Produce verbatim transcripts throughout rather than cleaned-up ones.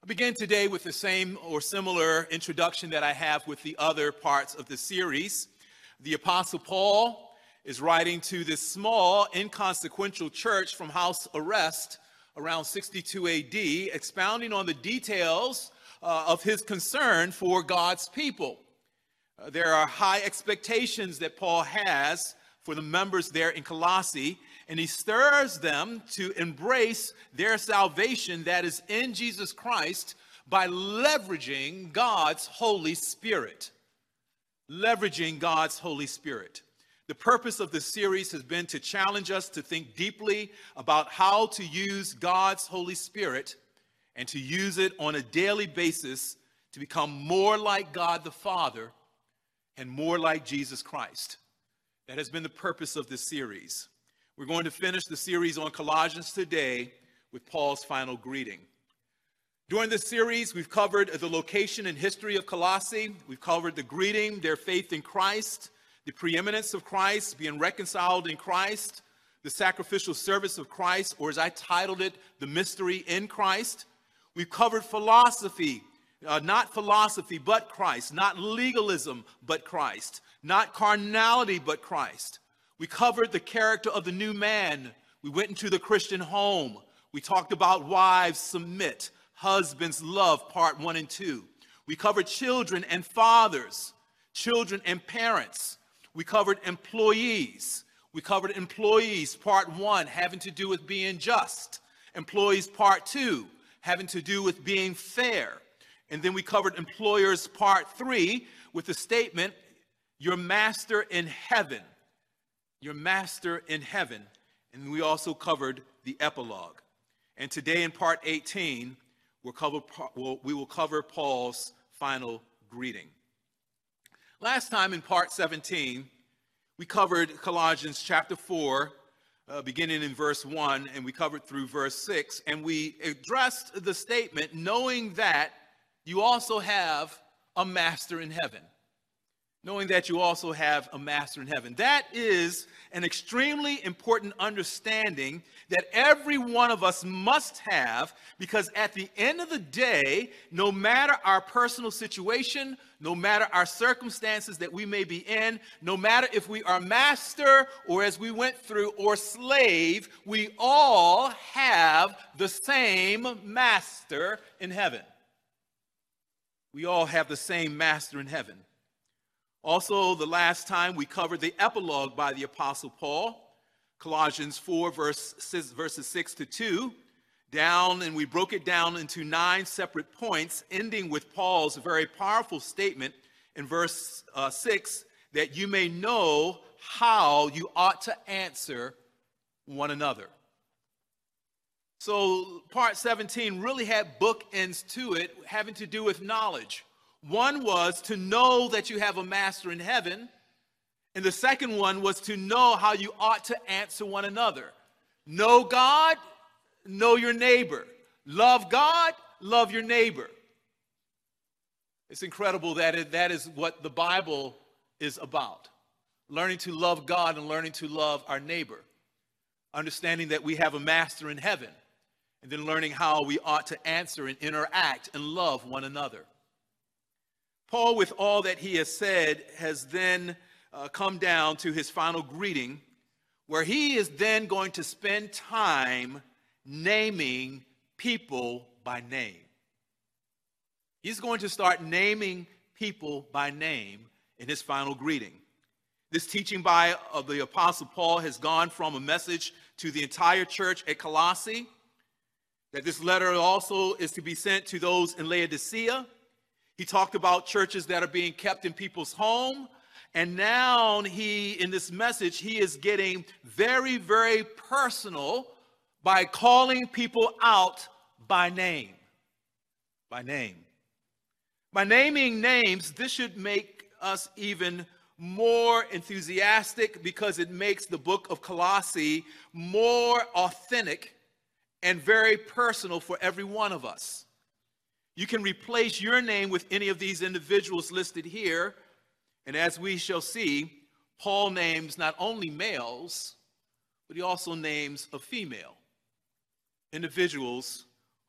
I begin today with the same or similar introduction that I have with the other parts of the series. The Apostle Paul is writing to this small, inconsequential church from house arrest around sixty-two A D, expounding on the details uh, of his concern for God's people. Uh, there are high expectations that Paul has for the members there in Colossae, and he stirs them to embrace their salvation that is in Jesus Christ by leveraging God's Holy Spirit. Leveraging God's Holy Spirit. The purpose of this series has been to challenge us to think deeply about how to use God's Holy Spirit and to use it on a daily basis to become more like God the Father and more like Jesus Christ. That has been the purpose of this series. We're going to finish the series on Colossians today with Paul's final greeting. During this series, we've covered the location and history of Colossae. We've covered the greeting, their faith in Christ, the preeminence of Christ, being reconciled in Christ, the sacrificial service of Christ, or as I titled it, the mystery in Christ. We've covered philosophy, uh, not philosophy, but Christ, not legalism, but Christ, not carnality, but Christ. We covered the character of the new man. We went into the Christian home. We talked about wives submit, husbands love, part one and two. We covered children and fathers, children and parents. We covered employees. We covered employees, part one, having to do with being just. Employees, part two, having to do with being fair. And then we covered employers, part three, with the statement, your master in heaven. Your master in heaven. And we also covered the epilogue. And today in part eighteen, we'll cover, we'll, we will cover Paul's final greeting. Last time in part seventeen, we covered Colossians chapter four, uh, beginning in verse one, and we covered through verse six, and we addressed the statement, knowing that you also have a master in heaven. Knowing that you also have a master in heaven. That is an extremely important understanding that every one of us must have, because at the end of the day, no matter our personal situation, no matter our circumstances that we may be in, no matter if we are master or as we went through or slave, we all have the same master in heaven. We all have the same master in heaven. Also, the last time we covered the epilogue by the Apostle Paul, Colossians four, verse, verses six to two, down, and we broke it down into nine separate points, ending with Paul's very powerful statement in verse uh, six, that you may know how you ought to answer one another. So part seventeen really had bookends to it, having to do with knowledge. One was to know that you have a master in heaven, and the second one was to know how you ought to answer one another. Know God, know your neighbor. Love God, love your neighbor. It's incredible that it, that is what the Bible is about. Learning to love God and learning to love our neighbor. Understanding that we have a master in heaven, and then learning how we ought to answer and interact and love one another. Paul, with all that he has said, has then uh, come down to his final greeting, where he is then going to spend time naming people by name. He's going to start naming people by name in his final greeting. This teaching by of the Apostle Paul has gone from a message to the entire church at Colossae, that this letter also is to be sent to those in Laodicea. He talked about churches that are being kept in people's home. And now he, in this message, he is getting very, very personal by calling people out by name. By name. By naming names, this should make us even more enthusiastic, because it makes the book of Colossae more authentic and very personal for every one of us. You can replace your name with any of these individuals listed here. And as we shall see, Paul names not only males, but he also names a female. Individuals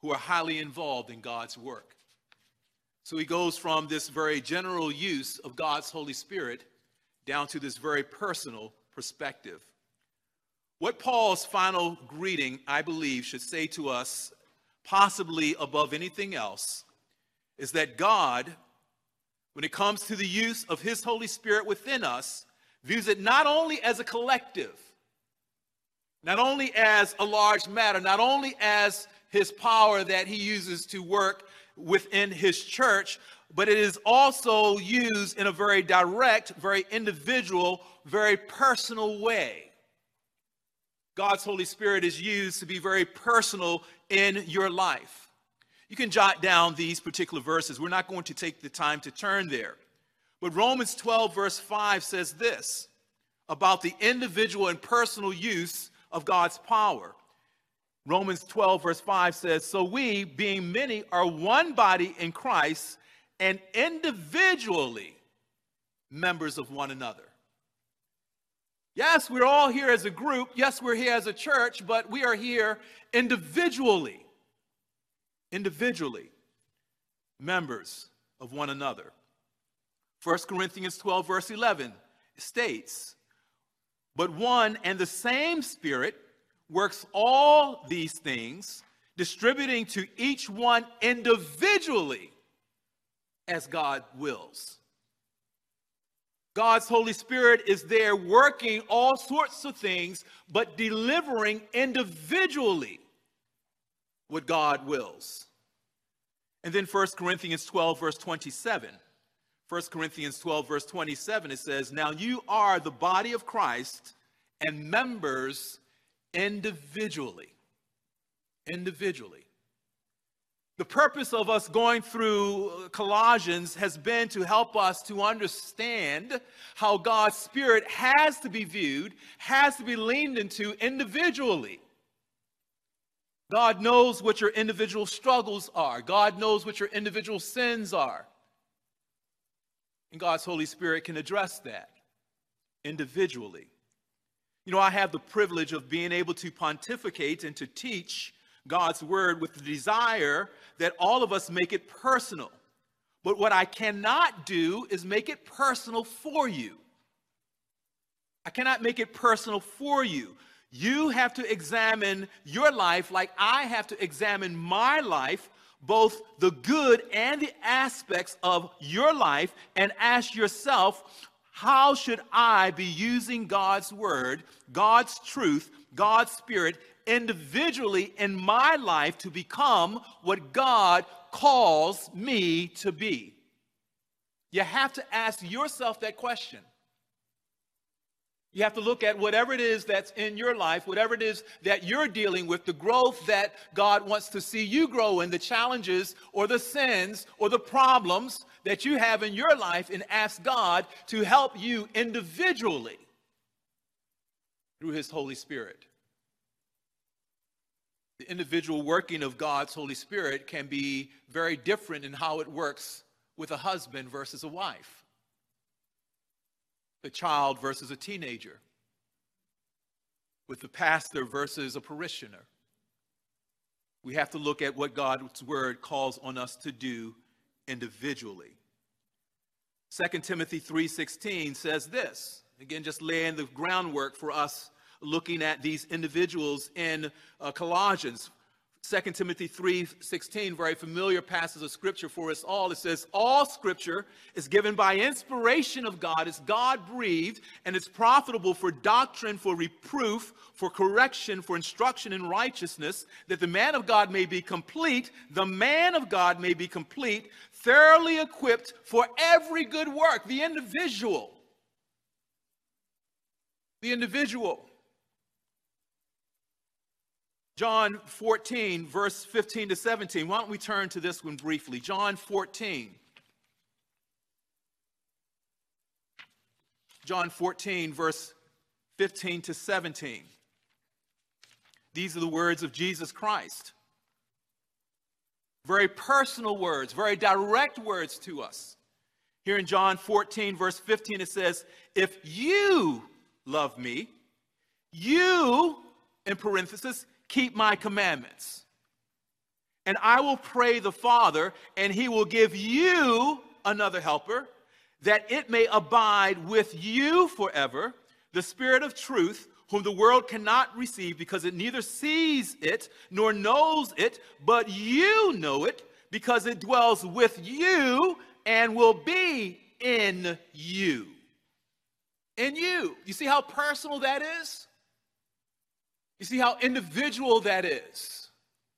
who are highly involved in God's work. So he goes from this very general use of God's Holy Spirit down to this very personal perspective. What Paul's final greeting, I believe, should say to us, possibly above anything else, is that God, when it comes to the use of his Holy Spirit within us, views it not only as a collective, not only as a large matter, not only as his power that he uses to work within his church, but it is also used in a very direct, very individual, very personal way. God's Holy Spirit is used to be very personal in your life. You can jot down these particular verses. We're not going to take the time to turn there. But Romans twelve verse five says this about the individual and personal use of God's power. Romans twelve verse five says, so we, being many, are one body in Christ and individually members of one another. Yes, we're all here as a group. Yes, we're here as a church, but we are here individually. Individually members of one another. First Corinthians twelve verse eleven states, but one and the same Spirit works all these things, distributing to each one individually as God wills. God's Holy Spirit is there working all sorts of things, but delivering individually what God wills. And then First Corinthians twelve verse twenty-seven. First Corinthians twelve verse twenty-seven, it says, now you are the body of Christ and members individually. Individually. The purpose of us going through Colossians has been to help us to understand how God's Spirit has to be viewed, has to be leaned into individually. God knows what your individual struggles are. God knows what your individual sins are. And God's Holy Spirit can address that individually. You know, I have the privilege of being able to pontificate and to teach God's word with the desire that all of us make it personal. But what I cannot do is make it personal for you. I cannot make it personal for you. You have to examine your life like I have to examine my life, both the good and the aspects of your life, and ask yourself, how should I be using God's word, God's truth, God's Spirit individually in my life to become what God calls me to be? You have to ask yourself that question. You have to look at whatever it is that's in your life, whatever it is that you're dealing with, the growth that God wants to see you grow in, the challenges or the sins or the problems that you have in your life, and ask God to help you individually through his Holy Spirit. The individual working of God's Holy Spirit can be very different in how it works with a husband versus a wife, a child versus a teenager, with the pastor versus a parishioner. We have to look at what God's word calls on us to do individually. Second Timothy three sixteen says this, again, just laying the groundwork for us looking at these individuals in uh, Colossians. Second Timothy three sixteen, very familiar passage of scripture for us all. It says, all scripture is given by inspiration of God, is God-breathed, and it's profitable for doctrine, for reproof, for correction, for instruction in righteousness, that the man of God may be complete, the man of God may be complete, thoroughly equipped for every good work. The individual. The individual. John fourteen, verse fifteen to seventeen. Why don't we turn to this one briefly? John fourteen. John fourteen, verse fifteen to seventeen. These are the words of Jesus Christ. Very personal words, very direct words to us. Here in John fourteen, verse fifteen, it says, if you love me, you, in parenthesis, keep my commandments. And I will pray the Father, and he will give you another helper, that it may abide with you forever, the Spirit of truth, whom the world cannot receive because it neither sees it nor knows it, but you know it because it dwells with you and will be in you. In you. You see how personal that is? You see how individual that is?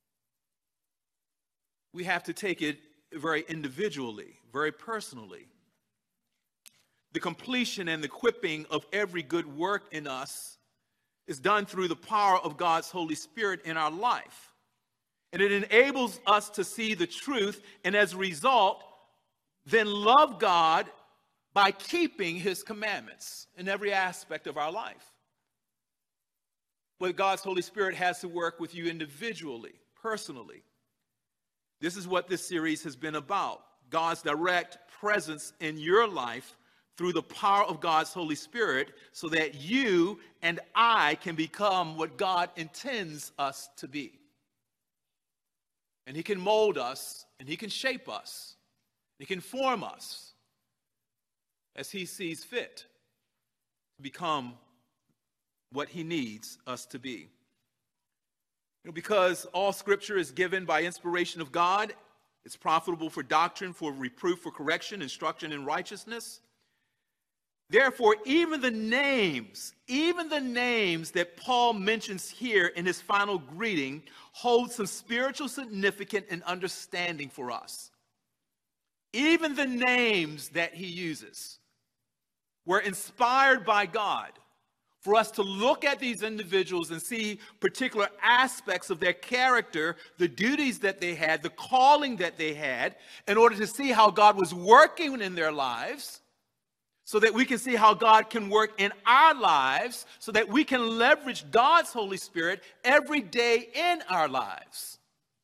We have to take it very individually, very personally. The completion and the equipping of every good work in us is done through the power of God's Holy Spirit in our life. And it enables us to see the truth and as a result, then love God by keeping his commandments in every aspect of our life. But God's Holy Spirit has to work with you individually, personally. This is what this series has been about. God's direct presence in your life through the power of God's Holy Spirit so that you and I can become what God intends us to be. And he can mold us, and he can shape us, he can form us as he sees fit to become what he needs us to be. You know, because all scripture is given by inspiration of God, it's profitable for doctrine, for reproof, for correction, instruction in righteousness. Therefore, even the names, even the names that Paul mentions here in his final greeting hold some spiritual significance and understanding for us. Even the names that he uses were inspired by God for us to look at these individuals and see particular aspects of their character, the duties that they had, the calling that they had, in order to see how God was working in their lives, so that we can see how God can work in our lives, so that we can leverage God's Holy Spirit every day in our lives.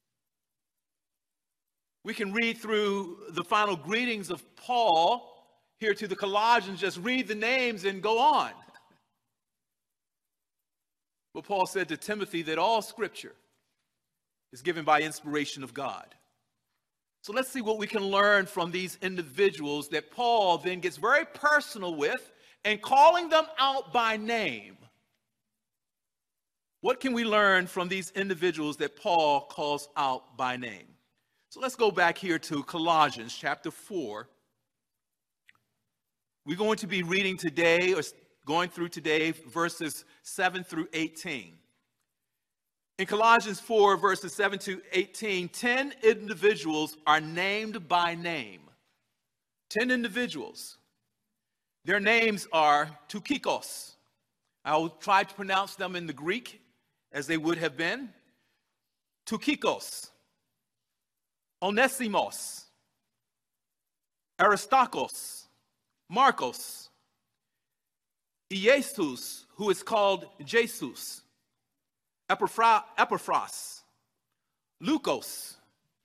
We can read through the final greetings of Paul here to the Colossians, just read the names and go on. But Paul said to Timothy that all scripture is given by inspiration of God. So let's see what we can learn from these individuals that Paul then gets very personal with and calling them out by name. What can we learn from these individuals that Paul calls out by name? So let's go back here to Colossians chapter four. We're going to be reading today, or going through today, verses seven through eighteen. In Colossians four, verses seven to eighteen, ten individuals are named by name. ten individuals. Their names are Tukikos. I will try to pronounce them in the Greek as they would have been. Tukikos, Onesimos, Aristarchos, Marcos, Iesus, who is called Jesus, Epaphras, Lukos,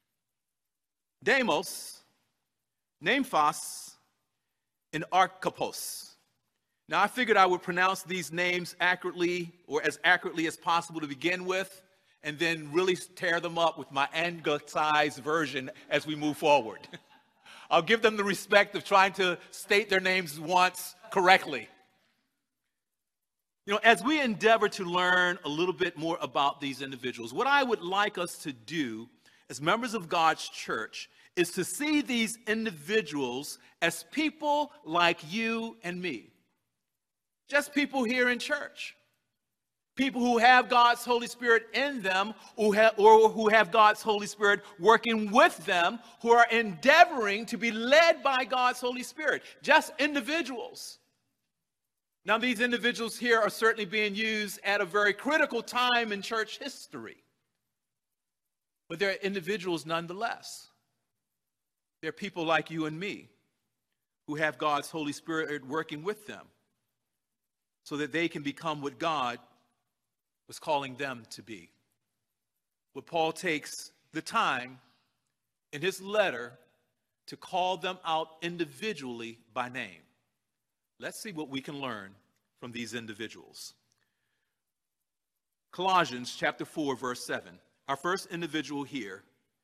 Deimos, Nymphos, and Archippos. Now, I figured I would pronounce these names accurately, or as accurately as possible to begin with, and then really tear them up with my anglicized version as we move forward. I'll give them the respect of trying to state their names once correctly. You know, as we endeavor to learn a little bit more about these individuals, what I would like us to do as members of God's church is to see these individuals as people like you and me. Just people here in church. People who have God's Holy Spirit in them, who have, or who have God's Holy Spirit working with them, who are endeavoring to be led by God's Holy Spirit. Just individuals. Now, these individuals here are certainly being used at a very critical time in church history. But they're individuals nonetheless. They're people like you and me who have God's Holy Spirit working with them so that they can become what God was calling them to be. But Paul takes the time in his letter to call them out individually by name. Let's see what we can learn from these individuals. Colossians chapter four, verse seven. Our first individual here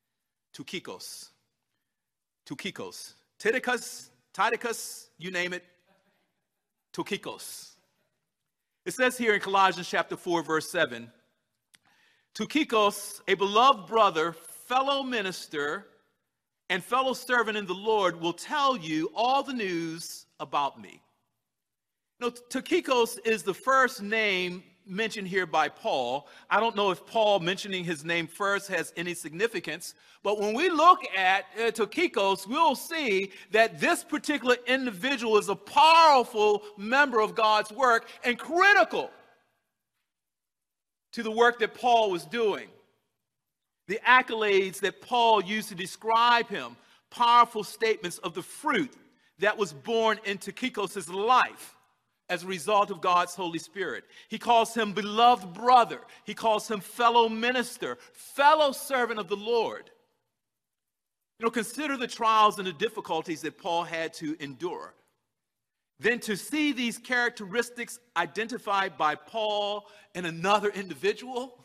Tychicus. Tychicus. Titicus, Titicus, you name it. Tychicus. It says here in Colossians chapter four, verse seven, Tychicus, a beloved brother, fellow minister, and fellow servant in the Lord, will tell you all the news about me. You know, Tychicus is the first name mentioned here by Paul. I don't know if Paul mentioning his name first has any significance, but when we look at uh, Tychicus, we'll see that this particular individual is a powerful member of God's work and critical to the work that Paul was doing. The accolades that Paul used to describe him, powerful statements of the fruit that was born in Tychicus' life as a result of God's Holy Spirit. He calls him beloved brother. He calls him fellow minister, fellow servant of the Lord. You know, consider the trials and the difficulties that Paul had to endure. Then to see these characteristics identified by Paul in another individual,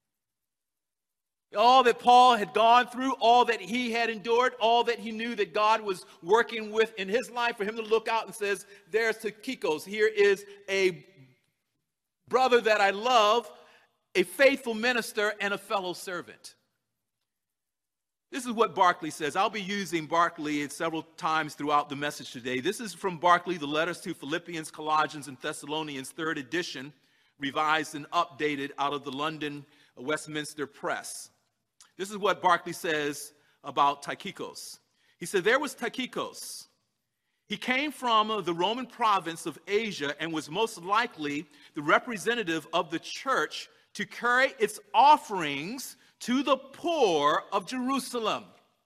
all that Paul had gone through, all that he had endured, all that he knew that God was working with in his life, for him to look out and says, there's Tychicus. Here is a brother that I love, a faithful minister, and a fellow servant. This is what Barclay says. I'll be using Barclay several times throughout the message today. This is from Barclay, the letters to Philippians, Colossians, and Thessalonians, third edition, revised and updated out of the London Westminster Press. This is what Barclay says about Tychicus. He said, there was Tychicus. He came from the Roman province of Asia and was most likely the representative of the church to carry its offerings to the poor of Jerusalem.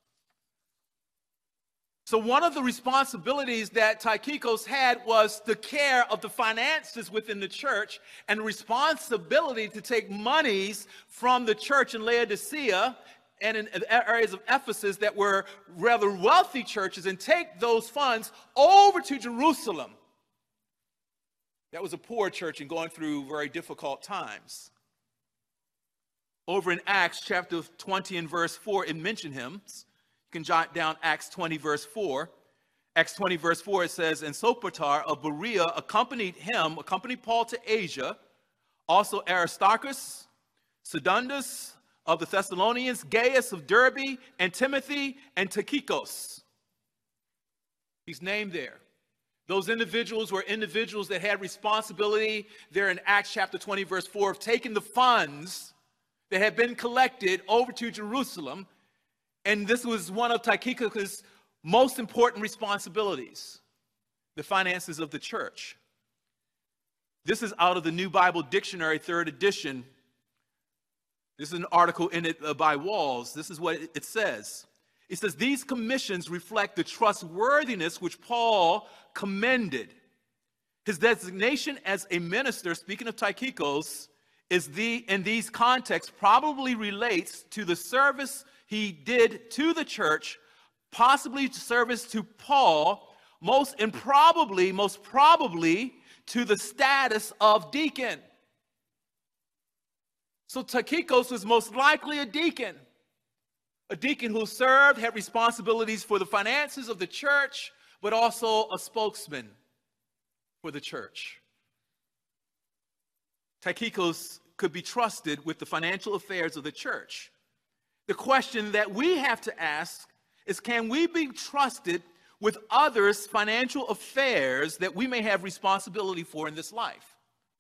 So one of the responsibilities that Tychicus had was the care of the finances within the church and the responsibility to take monies from the church in Laodicea and in areas of Ephesus that were rather wealthy churches and take those funds over to Jerusalem. That was a poor church and going through very difficult times. Over in Acts chapter twenty and verse four, it mentioned him. You can jot down Acts twenty, verse four. Acts twenty, verse four, it says, and Sopater of Berea accompanied him, accompanied Paul to Asia. Also Aristarchus, Secundus of the Thessalonians, Gaius of Derbe, and Timothy, and Tychicus. He's named there. Those individuals were individuals that had responsibility there in Acts chapter twenty, verse four, of taking the funds that had been collected over to Jerusalem. And this was one of Tychicus' most important responsibilities, the finances of the church. This is out of the New Bible Dictionary, third edition. This is an article in it uh, by Walls. This is what it, it says. It says, these commissions reflect the trustworthiness which Paul commended. His designation as a minister, speaking of Tychicus, is the, in these contexts probably relates to the service he did to the church, possibly service to Paul, most improbably, most probably to the status of deacon. So Tychicus was most likely a deacon, a deacon who served, had responsibilities for the finances of the church, but also a spokesman for the church. Tychicus could be trusted with the financial affairs of the church. The question that we have to ask is, can we be trusted with others' financial affairs that we may have responsibility for in this life?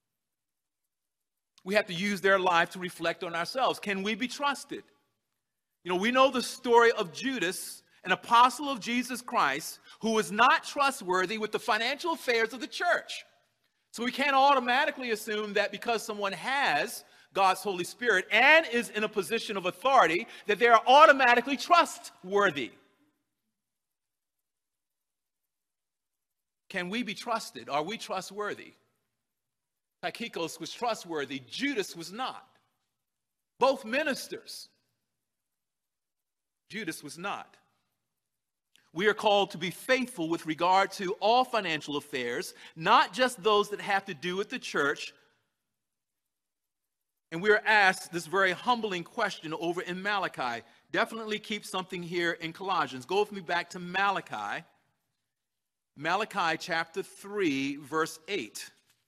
We have to use their life to reflect on ourselves. Can we be trusted? You know, we know the story of Judas, an apostle of Jesus Christ, who was not trustworthy with the financial affairs of the church. So we can't automatically assume that because someone has God's Holy Spirit and is in a position of authority, that they are automatically trustworthy. Can we be trusted? Are we trustworthy? Tychicus was trustworthy. Judas was not. Both ministers. Judas was not. We are called to be faithful with regard to all financial affairs, not just those that have to do with the church. And we are asked this very humbling question over in Malachi. definitely keep something here in Colossians. Go with me back to Malachi. Malachi chapter three, verse eight.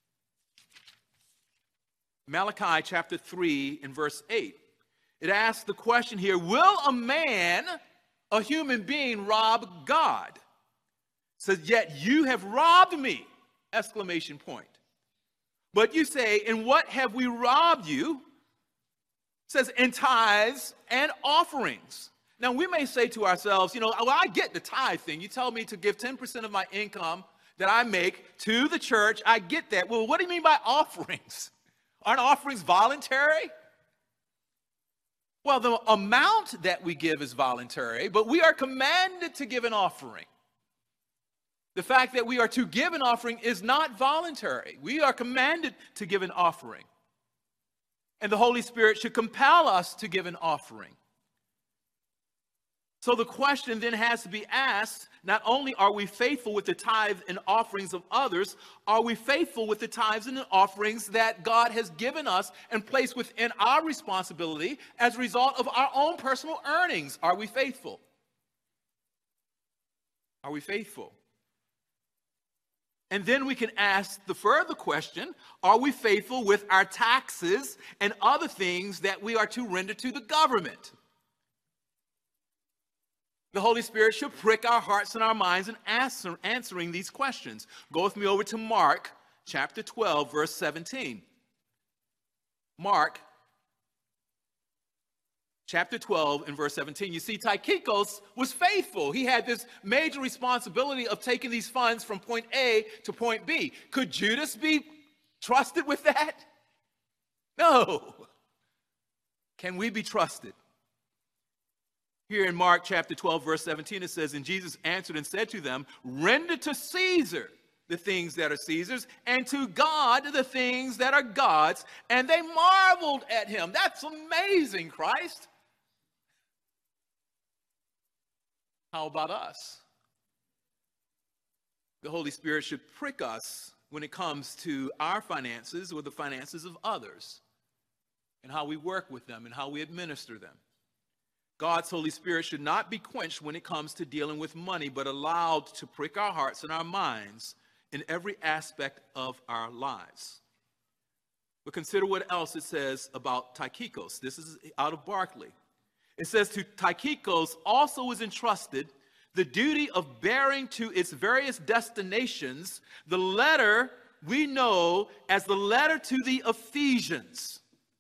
Malachi chapter three and verse eight. It asks the question here, will a man, a human being, rob God? It says, yet you have robbed me, exclamation point. But you say, in what have we robbed you? It says, in tithes and offerings. Now, we may say to ourselves, you know, well, I get the tithe thing. You tell me to give ten percent of my income that I make to the church. I get that. Well, what do you mean by offerings? Aren't offerings voluntary? Well, the amount that we give is voluntary, but we are commanded to give an offering. The fact that we are to give an offering is not voluntary. We are commanded to give an offering. And the Holy Spirit should compel us to give an offering. So the question then has to be asked, not only are we faithful with the tithe and offerings of others, are we faithful with the tithes and the offerings that God has given us and placed within our responsibility as a result of our own personal earnings? Are we faithful? Are we faithful? And then we can ask the further question, are we faithful with our taxes and other things that we are to render to the government? The Holy Spirit should prick our hearts and our minds in answer, answering these questions. Go with me over to Mark chapter twelve, verse seventeen. Mark chapter twelve and verse seventeen. You see, Tychicus was faithful. He had this major responsibility of taking these funds from point A to point B. Could Judas be trusted with that? No. Can we be trusted? Here in Mark chapter twelve, verse seventeen, it says, and Jesus answered and said to them, render to Caesar the things that are Caesar's, and to God the things that are God's. And they marveled at him. That's amazing, Christ. How about us? The Holy Spirit should prick us when it comes to our finances or the finances of others, and how we work with them and how we administer them. God's Holy Spirit should not be quenched when it comes to dealing with money, but allowed to prick our hearts and our minds in every aspect of our lives. But consider what else it says about Tychicus. This is out of Barclay. It says, to Tychicus also was entrusted the duty of bearing to its various destinations the letter we know as the letter to the Ephesians.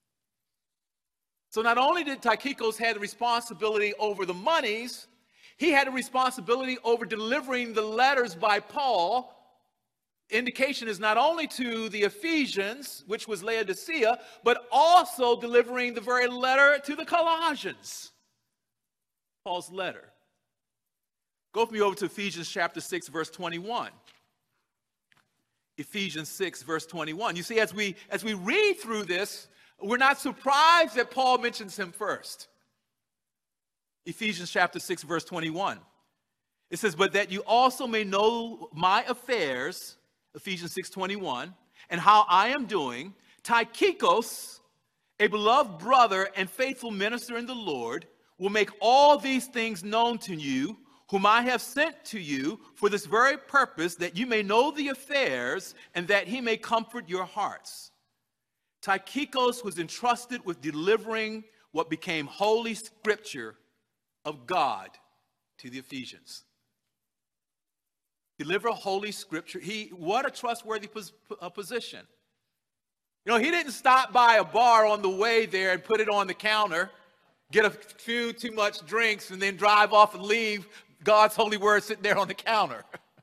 So not only did Tychicus have the responsibility over the monies, he had a responsibility over delivering the letters by Paul. Indication is not only to the Ephesians, which was Laodicea, but also delivering the very letter to the Colossians. Paul's letter. Go with me over to Ephesians chapter six, verse twenty-one. Ephesians six, verse twenty-one. You see, as we, as we read through this, we're not surprised that Paul mentions him first. Ephesians chapter six, verse twenty-one. It says, but that you also may know my affairs, Ephesians six, twenty-one, and how I am doing, Tychicus, a beloved brother and faithful minister in the Lord, will make all these things known to you, whom I have sent to you for this very purpose, that you may know the affairs and that he may comfort your hearts. Tychicus was entrusted with delivering what became holy scripture of God to the Ephesians. Deliver holy scripture. He, what a trustworthy pos, uh, position. You know, he didn't stop by a bar on the way there and put it on the counter, get a few too much drinks, and then drive off and leave God's holy word sitting there on the counter.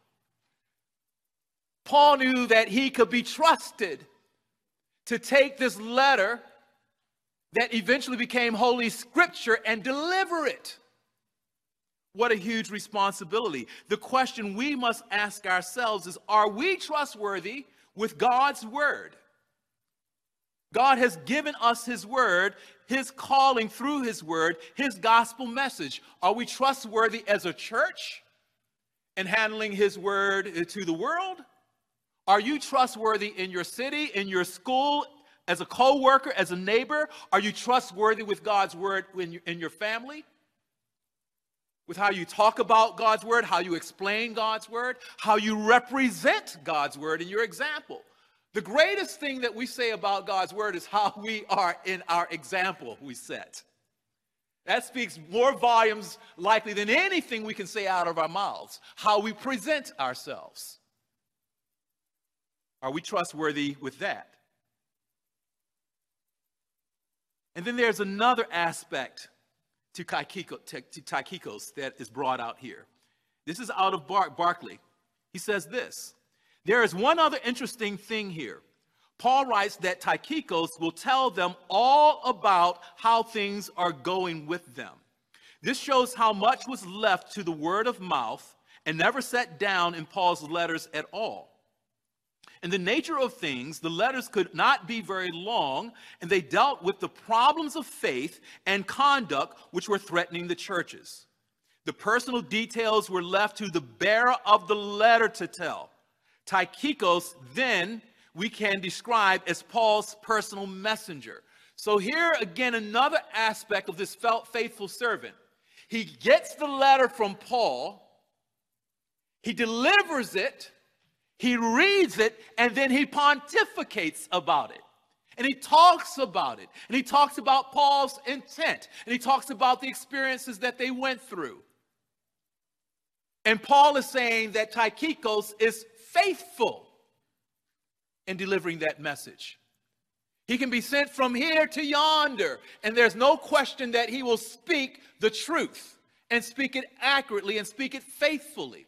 Paul knew that he could be trusted to take this letter that eventually became Holy Scripture and deliver it. What a huge responsibility. The question we must ask ourselves is, are we trustworthy with God's word? God has given us his word, his calling through his word, his gospel message. Are we trustworthy as a church in handling his word to the world? Are you trustworthy in your city, in your school, as a co-worker, as a neighbor? Are you trustworthy with God's word in your, in your family? with how you talk about God's word, how you explain God's word, how you represent God's word in your example. The greatest thing that we say about God's word is how we are in our example we set. That speaks more volumes likely than anything we can say out of our mouths, how we present ourselves. Are we trustworthy with that? And then there's another aspect to Tychicus that is brought out here. This is out of Bar- Barclay. He says this: there is one other interesting thing here. Paul writes that Tychicus will tell them all about how things are going with them. This shows how much was left to the word of mouth and never set down in Paul's letters at all. In the nature of things, the letters could not be very long, and they dealt with the problems of faith and conduct which were threatening the churches. The personal details were left to the bearer of the letter to tell. Tychicus, then, we can describe as Paul's personal messenger. So here again, another aspect of this faithful servant. He gets the letter from Paul, he delivers it, he reads it, and then he pontificates about it. And he talks about it. And he talks about Paul's intent. And he talks about the experiences that they went through. And Paul is saying that Tychicus is faithful in delivering that message. He can be sent from here to yonder, and there's no question that he will speak the truth and speak it accurately and speak it faithfully.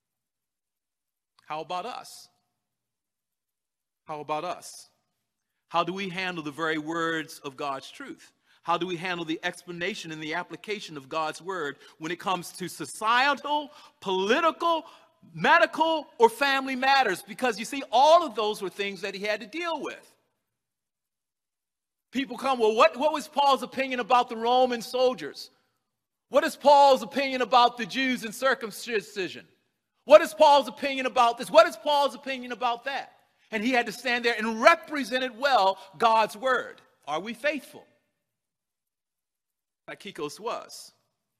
How about us? How about us? How do we handle the very words of God's truth? How do we handle the explanation and the application of God's word when it comes to societal, political, medical, or family matters? Because you see, all of those were things that he had to deal with. People come, well, what, what was Paul's opinion about the Roman soldiers? What is Paul's opinion about the Jews and circumcision? What is Paul's opinion about this? What is Paul's opinion about that? And he had to stand there and represent it well, God's word. Are we faithful? Tychicus was.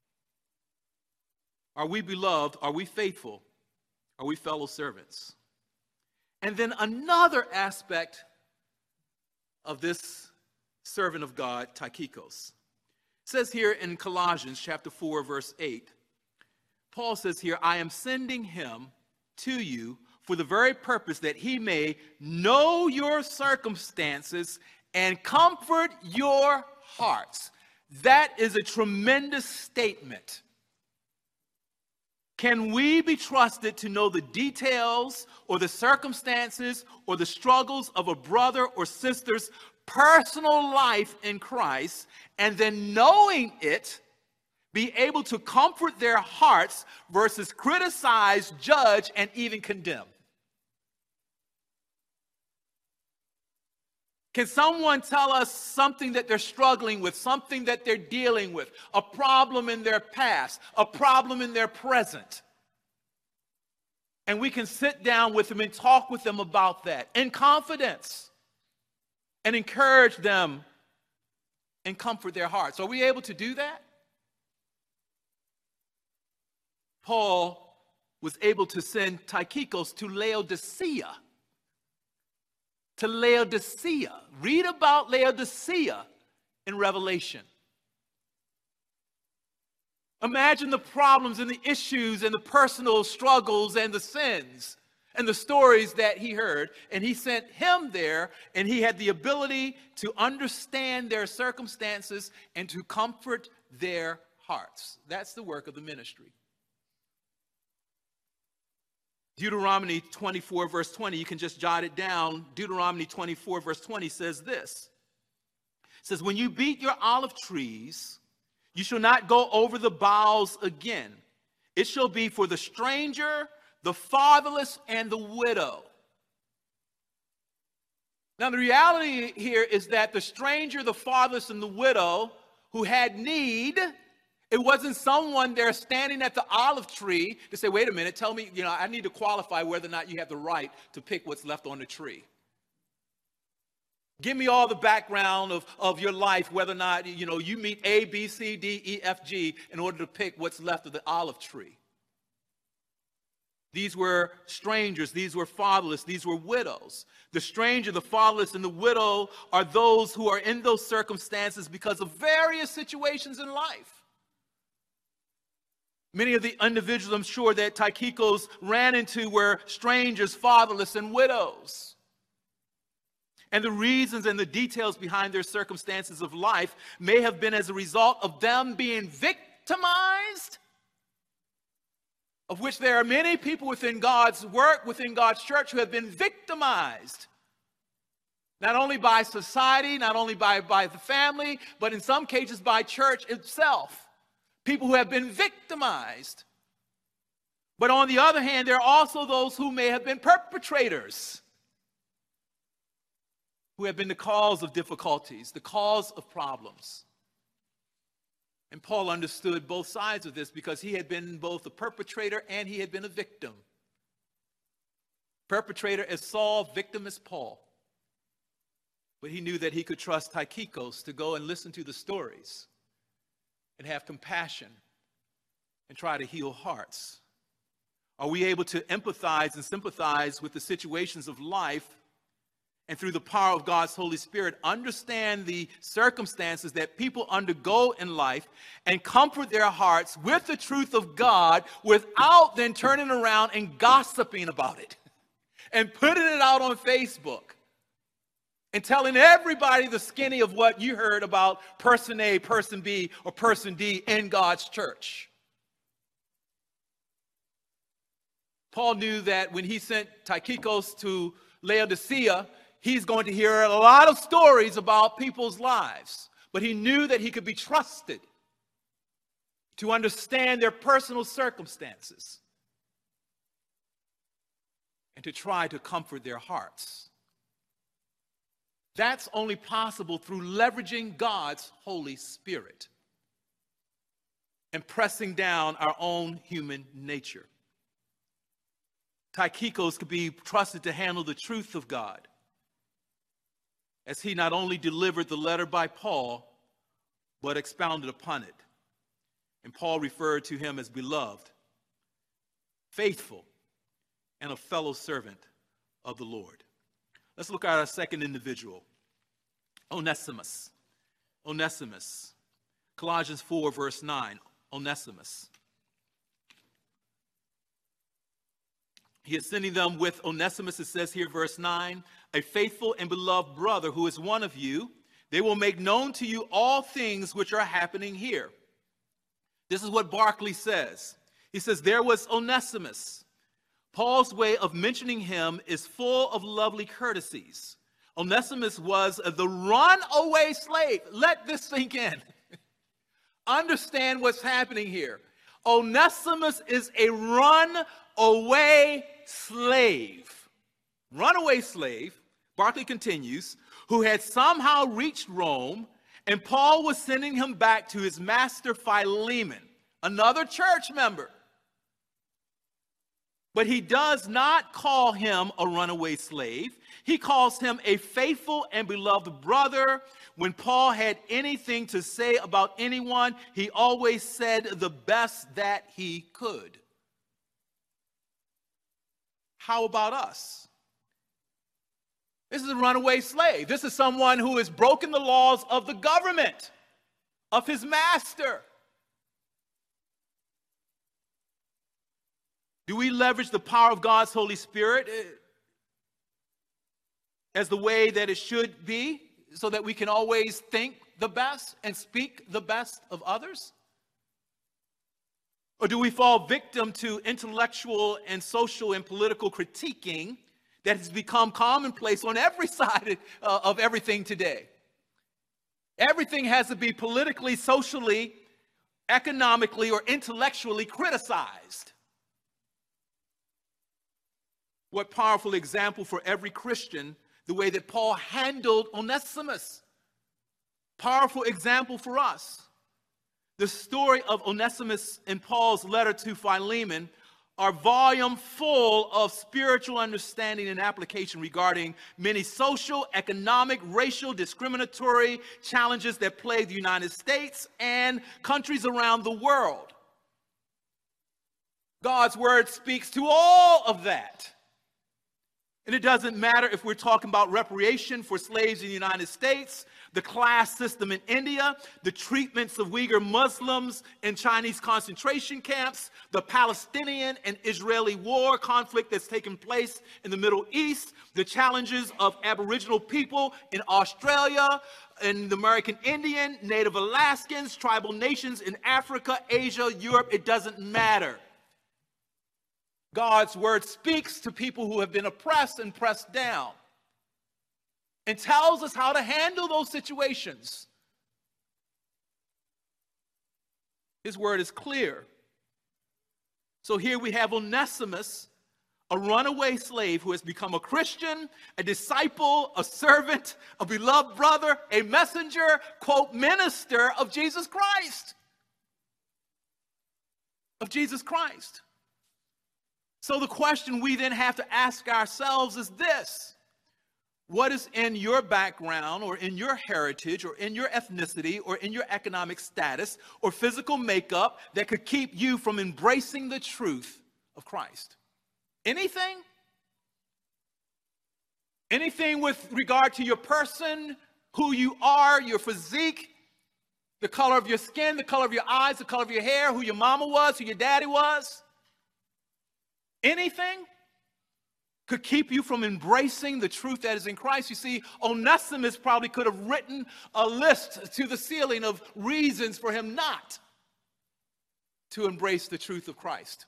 Are we beloved? Are we faithful? Are we fellow servants? And then another aspect of this servant of God, Tychicus. It says here in Colossians chapter four, verse eight, Paul says here, I am sending him to you for the very purpose that he may know your circumstances and comfort your hearts. That is a tremendous statement. Can we be trusted to know the details or the circumstances or the struggles of a brother or sister's personal life in Christ, and then knowing it, be able to comfort their hearts versus criticize, judge, and even condemn? Can someone tell us something that they're struggling with, something that they're dealing with, a problem in their past, a problem in their present? And we can sit down with them and talk with them about that in confidence and encourage them and comfort their hearts. Are we able to do that? Paul was able to send Tychicus to Laodicea. To Laodicea. Read about Laodicea in Revelation. Imagine the problems and the issues and the personal struggles and the sins and the stories that he heard. And he sent him there, and he had the ability to understand their circumstances and to comfort their hearts. That's the work of the ministry. Deuteronomy twenty-four, verse twenty, you can just jot it down. Deuteronomy twenty-four, verse twenty says this. It says, when you beat your olive trees, you shall not go over the boughs again. It shall be for the stranger, the fatherless, and the widow. Now, the reality here is that the stranger, the fatherless, and the widow who had need, it wasn't someone there standing at the olive tree to say, wait a minute, tell me, you know, I need to qualify whether or not you have the right to pick what's left on the tree. Give me all the background of, of your life, whether or not, you know, you meet A, B, C, D, E, F, G in order to pick what's left of the olive tree. These were strangers. These were fatherless. These were widows. The stranger, the fatherless, and the widow are those who are in those circumstances because of various situations in life. Many of the individuals, I'm sure, that Tychicus ran into were strangers, fatherless, and widows. And the reasons and the details behind their circumstances of life may have been as a result of them being victimized, of which there are many people within God's work, within God's church, who have been victimized. Not only by society, not only by, by the family, but in some cases by church itself. People who have been victimized. But on the other hand, there are also those who may have been perpetrators, who have been the cause of difficulties, the cause of problems. And Paul understood both sides of this because he had been both a perpetrator and he had been a victim. Perpetrator as Saul, victim as Paul. But he knew that he could trust Tychicus to go and listen to the stories and have compassion and try to heal hearts. Are we able to empathize and sympathize with the situations of life and through the power of God's Holy Spirit, understand the circumstances that people undergo in life and comfort their hearts with the truth of God without then turning around and gossiping about it and putting it out on Facebook and telling everybody the skinny of what you heard about person A, person B, or person D in God's church? Paul knew that when he sent Tychicus to Laodicea, he's going to hear a lot of stories about people's lives. But he knew that he could be trusted to understand their personal circumstances and to try to comfort their hearts. That's only possible through leveraging God's Holy Spirit and pressing down our own human nature. Tychicus could be trusted to handle the truth of God, as he not only delivered the letter by Paul, but expounded upon it. And Paul referred to him as beloved, faithful, and a fellow servant of the Lord. Let's look at our second individual, Onesimus. Onesimus. Colossians four, verse nine, Onesimus. He is sending them with Onesimus, it says here, verse nine, a faithful and beloved brother who is one of you. They will make known to you all things which are happening here. This is what Barclay says. He says, there was Onesimus. Paul's way of mentioning him is full of lovely courtesies. Onesimus was the runaway slave. Let this sink in. Understand what's happening here. Onesimus is a runaway slave. Runaway slave, Barclay continues, who had somehow reached Rome, and Paul was sending him back to his master Philemon, another church member. But he does not call him a runaway slave. He calls him a faithful and beloved brother. When Paul had anything to say about anyone, he always said the best that he could. How about us? This is a runaway slave. This is someone who has broken the laws of the government, of his master. Do we leverage the power of God's Holy Spirit as the way that it should be so that we can always think the best and speak the best of others? Or do we fall victim to intellectual and social and political critiquing that has become commonplace on every side of everything today? Everything has to be politically, socially, economically, or intellectually criticized. What powerful example for every Christian, the way that Paul handled Onesimus. Powerful example for us. The story of Onesimus in Paul's letter to Philemon are volume full of spiritual understanding and application regarding many social, economic, racial, discriminatory challenges that plague the United States and countries around the world. God's word speaks to all of that. And it doesn't matter if we're talking about reparation for slaves in the United States, the class system in India, the treatments of Uyghur Muslims in Chinese concentration camps, the Palestinian and Israeli war conflict that's taken place in the Middle East, the challenges of Aboriginal people in Australia, and the American Indian, Native Alaskans, tribal nations in Africa, Asia, Europe. It doesn't matter. God's word speaks to people who have been oppressed and pressed down and tells us how to handle those situations. His word is clear. So here we have Onesimus, a runaway slave who has become a Christian, a disciple, a servant, a beloved brother, a messenger, quote, minister of Jesus Christ. Of Jesus Christ. So the question we then have to ask ourselves is this: what is in your background or in your heritage or in your ethnicity or in your economic status or physical makeup that could keep you from embracing the truth of Christ? Anything? Anything with regard to your person, who you are, your physique, the color of your skin, the color of your eyes, the color of your hair, who your mama was, who your daddy was? Anything could keep you from embracing the truth that is in Christ. You see, Onesimus probably could have written a list to the ceiling of reasons for him not to embrace the truth of Christ.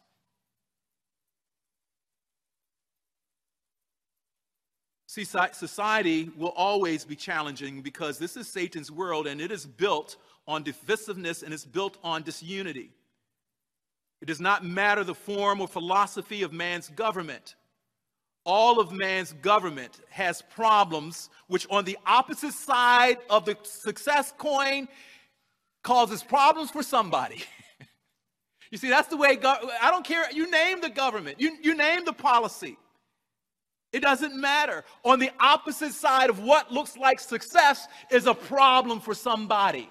See, society will always be challenging because this is Satan's world and it is built on divisiveness and it's built on disunity. It does not matter the form or philosophy of man's government. All of man's government has problems which on the opposite side of the success coin causes problems for somebody. You see, that's the way, I don't care, you name the government, you, you name the policy. It doesn't matter. On the opposite side of what looks like success is a problem for somebody.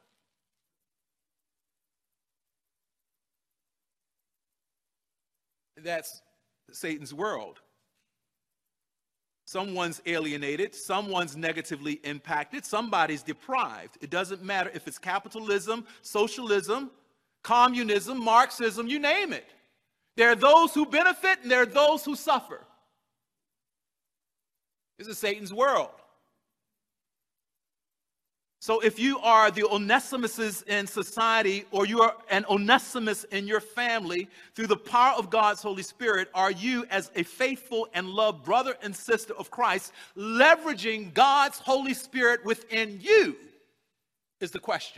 That's Satan's world. Someone's alienated, someone's negatively impacted, somebody's deprived. It doesn't matter if it's capitalism, socialism, communism, Marxism, you name it. There are those who benefit and there are those who suffer. This is Satan's world. So if you are the Onesimuses in society or you are an Onesimus in your family, through the power of God's Holy Spirit, are you as a faithful and loved brother and sister of Christ leveraging God's Holy Spirit within you is the question.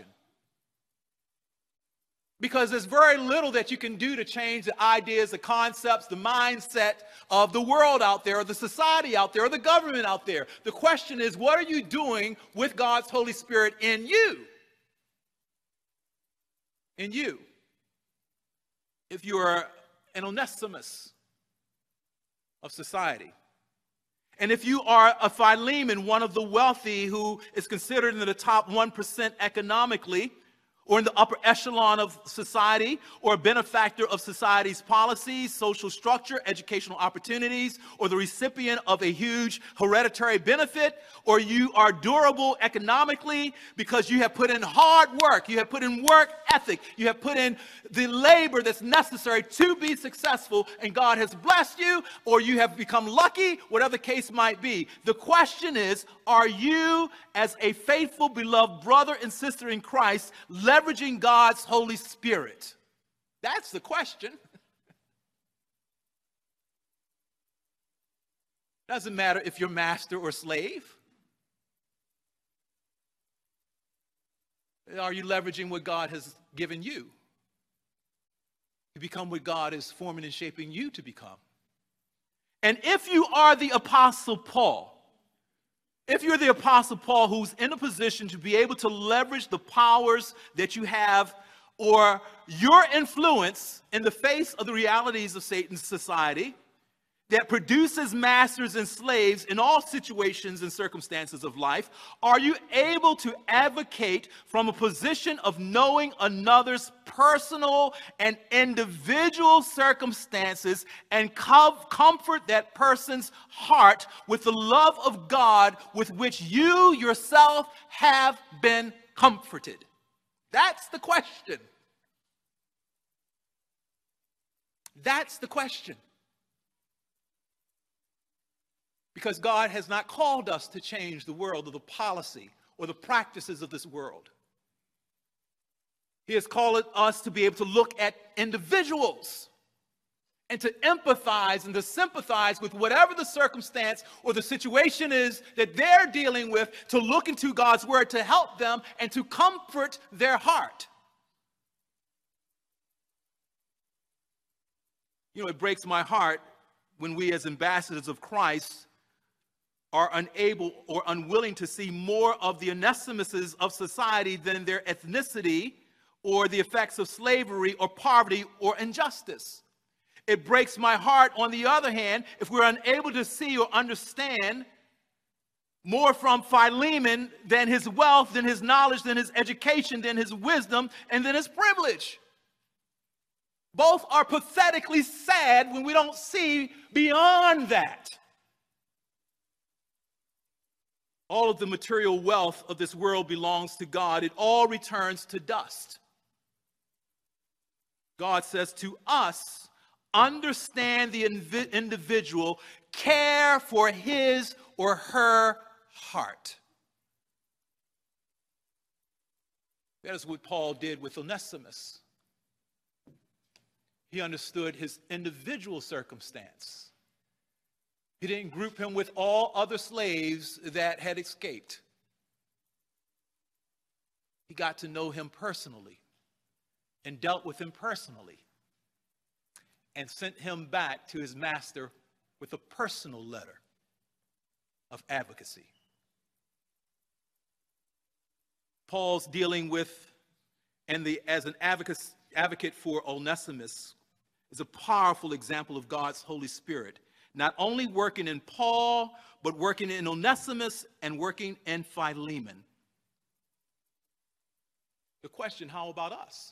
Because there's very little that you can do to change the ideas, the concepts, the mindset of the world out there, or the society out there, or the government out there. The question is, what are you doing with God's Holy Spirit in you? In you. If you are an Onesimus of society. And if you are a Philemon, one of the wealthy who is considered in the top one percent economically, or in the upper echelon of society, or a benefactor of society's policies, social structure, educational opportunities, or the recipient of a huge hereditary benefit, or you are durable economically because you have put in hard work, you have put in work ethic, you have put in the labor that's necessary to be successful, and God has blessed you, or you have become lucky, whatever the case might be. The question is, are you, as a faithful, beloved brother and sister in Christ, leveraging God's Holy Spirit? That's the question. Doesn't matter if you're master or slave. Are you leveraging what God has given you to become what God is forming and shaping you to become? And if you are the Apostle Paul, if you're the Apostle Paul who's in a position to be able to leverage the powers that you have or your influence in the face of the realities of Satan's society that produces masters and slaves in all situations and circumstances of life? Are you able to advocate from a position of knowing another's personal and individual circumstances and com- comfort that person's heart with the love of God with which you yourself have been comforted? That's the question. That's the question. Because God has not called us to change the world or the policy or the practices of this world. He has called us to be able to look at individuals and to empathize and to sympathize with whatever the circumstance or the situation is that they're dealing with, to look into God's word to help them and to comfort their heart. You know, it breaks my heart when we as ambassadors of Christ are unable or unwilling to see more of the Onesimuses of society than their ethnicity or the effects of slavery or poverty or injustice. It breaks my heart, on the other hand, if we're unable to see or understand more from Philemon than his wealth, than his knowledge, than his education, than his wisdom, and than his privilege. Both are pathetically sad when we don't see beyond that. All of the material wealth of this world belongs to God. It all returns to dust. God says to us, understand the invi- individual, care for his or her heart. That is what Paul did with Onesimus. He understood his individual circumstance. He didn't group him with all other slaves that had escaped. He got to know him personally and dealt with him personally and sent him back to his master with a personal letter of advocacy. Paul's dealing with, and the, as an advocate, advocate for Onesimus, is a powerful example of God's Holy Spirit, not only working in Paul, but working in Onesimus and working in Philemon. The question, how about us?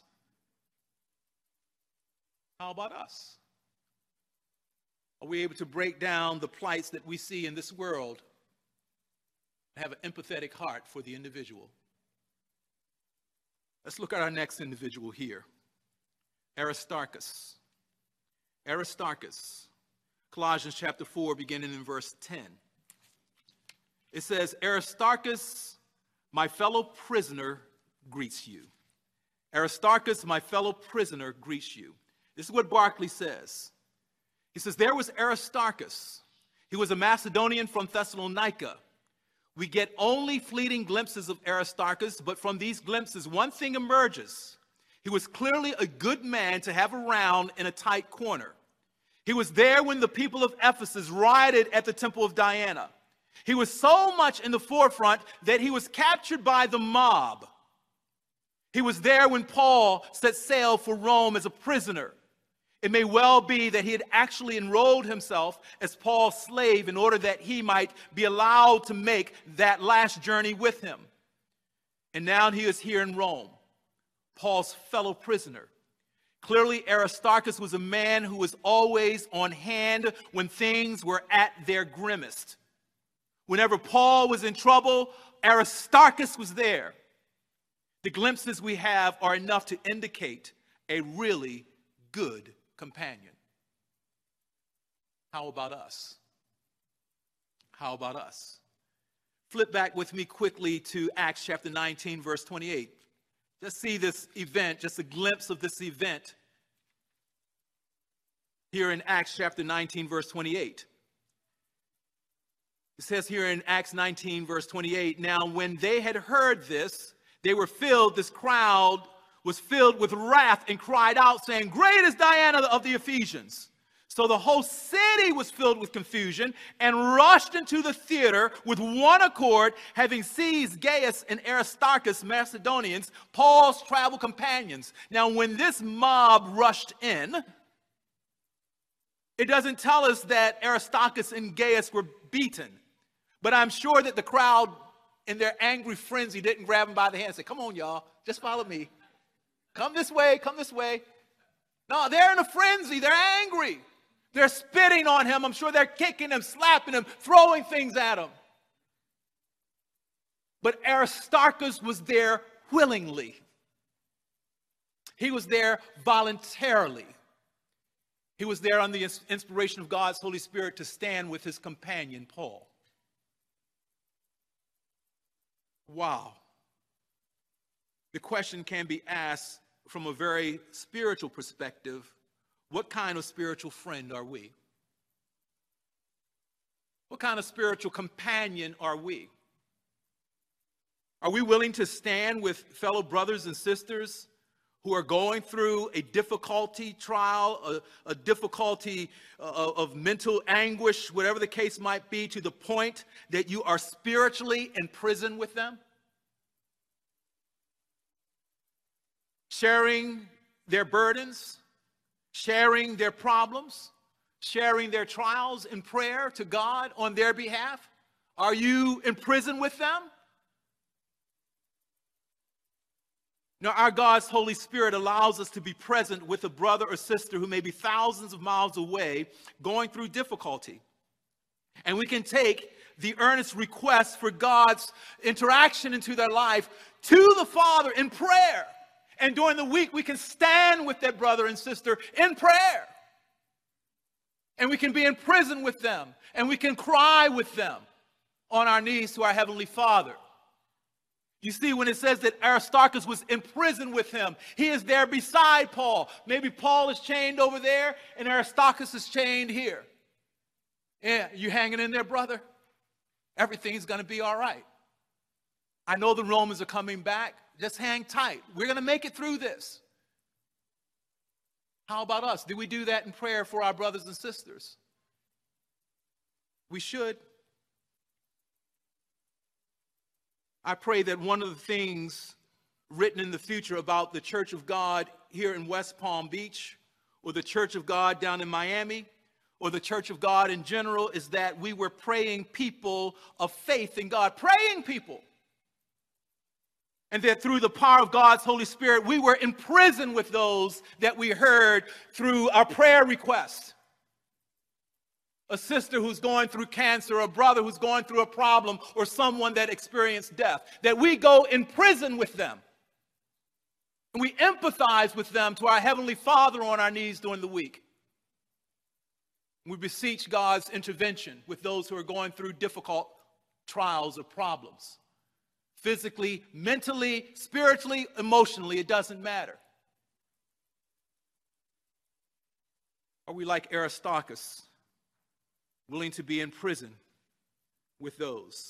How about us? Are we able to break down the plights that we see in this world and have an empathetic heart for the individual? Let's look at our next individual here, Aristarchus. Aristarchus. Colossians chapter four, beginning in verse ten. It says, Aristarchus, my fellow prisoner, greets you. Aristarchus, my fellow prisoner, greets you. This is what Barclay says. He says, there was Aristarchus. He was a Macedonian from Thessalonica. We get only fleeting glimpses of Aristarchus, but from these glimpses, one thing emerges. He was clearly a good man to have around in a tight corner. He was there when the people of Ephesus rioted at the temple of Diana. He was so much in the forefront that he was captured by the mob. He was there when Paul set sail for Rome as a prisoner. It may well be that he had actually enrolled himself as Paul's slave in order that he might be allowed to make that last journey with him. And now he is here in Rome, Paul's fellow prisoner. Clearly, Aristarchus was a man who was always on hand when things were at their grimmest. Whenever Paul was in trouble, Aristarchus was there. The glimpses we have are enough to indicate a really good companion. How about us? How about us? Flip back with me quickly to Acts chapter nineteen, verse twenty-eight. Just see this event, just a glimpse of this event here in Acts chapter nineteen, verse twenty-eight. It says here in Acts nineteen, verse twenty-eight, now when they had heard this, they were filled, this crowd was filled with wrath and cried out, saying, great is Diana of the Ephesians. So the whole city was filled with confusion and rushed into the theater with one accord, having seized Gaius and Aristarchus, Macedonians, Paul's travel companions. Now, when this mob rushed in, it doesn't tell us that Aristarchus and Gaius were beaten, but I'm sure that the crowd, in their angry frenzy, didn't grab them by the hand and say, "Come on, y'all, just follow me. Come this way, come this way." No, they're in a frenzy. They're angry. They're spitting on him. I'm sure they're kicking him, slapping him, throwing things at him. But Aristarchus was there willingly. He was there voluntarily. He was there on the inspiration of God's Holy Spirit to stand with his companion, Paul. Wow. The question can be asked from a very spiritual perspective. What kind of spiritual friend are we? What kind of spiritual companion are we? Are we willing to stand with fellow brothers and sisters who are going through a difficulty trial, a, a difficulty uh, of mental anguish, whatever the case might be, to the point that you are spiritually in prison with them? Sharing their burdens, sharing their problems, sharing their trials in prayer to God on their behalf? Are you in prison with them? Now, our God's Holy Spirit allows us to be present with a brother or sister who may be thousands of miles away going through difficulty. And we can take the earnest request for God's interaction into their life to the Father in prayer. And during the week, we can stand with that brother and sister in prayer. And we can be in prison with them. And we can cry with them on our knees to our Heavenly Father. You see, when it says that Aristarchus was in prison with him, he is there beside Paul. Maybe Paul is chained over there and Aristarchus is chained here. Yeah, you hanging in there, brother? Everything's going to be all right. I know the Romans are coming back. Just hang tight. We're going to make it through this. How about us? Do we do that in prayer for our brothers and sisters? We should. I pray that one of the things written in the future about the Church of God here in West Palm Beach, or the Church of God down in Miami, or the Church of God in general, is that we were praying people of faith in God. Praying people. And that through the power of God's Holy Spirit, we were in prison with those that we heard through our prayer requests. A sister who's going through cancer, a brother who's going through a problem, or someone that experienced death. That we go in prison with them. And we empathize with them to our Heavenly Father on our knees during the week. We beseech God's intervention with those who are going through difficult trials or problems. Physically, mentally, spiritually, emotionally, it doesn't matter. Are we like Aristarchus, willing to be in prison with those?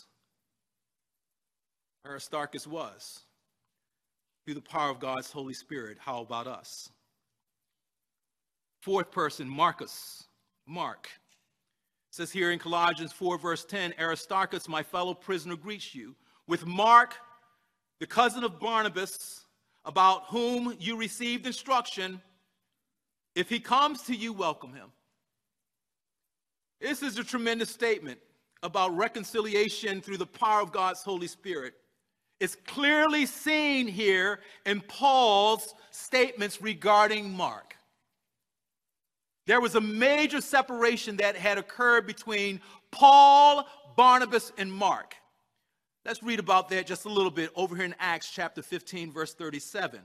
Aristarchus was. Through the power of God's Holy Spirit, how about us? Fourth person, Marcus. Mark. It says here in Colossians four, verse ten, Aristarchus, my fellow prisoner, greets you. With Mark, the cousin of Barnabas, about whom you received instruction. If he comes to you, welcome him. This is a tremendous statement about reconciliation through the power of God's Holy Spirit. It's clearly seen here in Paul's statements regarding Mark. There was a major separation that had occurred between Paul, Barnabas, and Mark. Let's read about that just a little bit over here in Acts chapter fifteen, verse thirty-seven.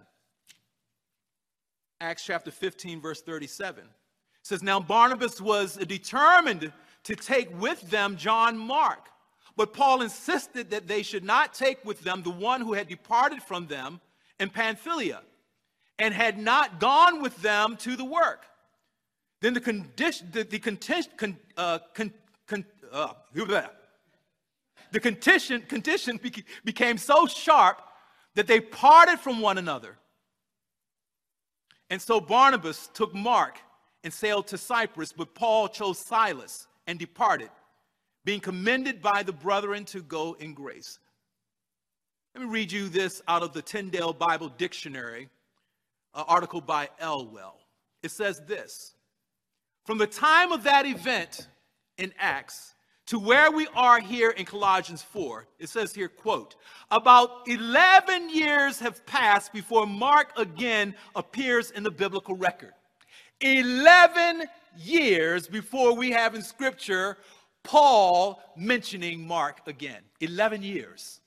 Acts chapter fifteen, verse thirty-seven. It says, now Barnabas was determined to take with them John Mark, but Paul insisted that they should not take with them the one who had departed from them in Pamphylia and had not gone with them to the work. Then the condition, the, the contention, con, uh, con, con, uh, The condition, condition became so sharp that they parted from one another. And so Barnabas took Mark and sailed to Cyprus, but Paul chose Silas and departed, being commended by the brethren to go in grace. Let me read you this out of the Tyndale Bible Dictionary, an article by Elwell. It says this: from the time of that event in Acts to where we are here in Colossians four, it says here, quote, about eleven years have passed before Mark again appears in the biblical record. eleven years before we have in Scripture Paul mentioning Mark again. eleven years.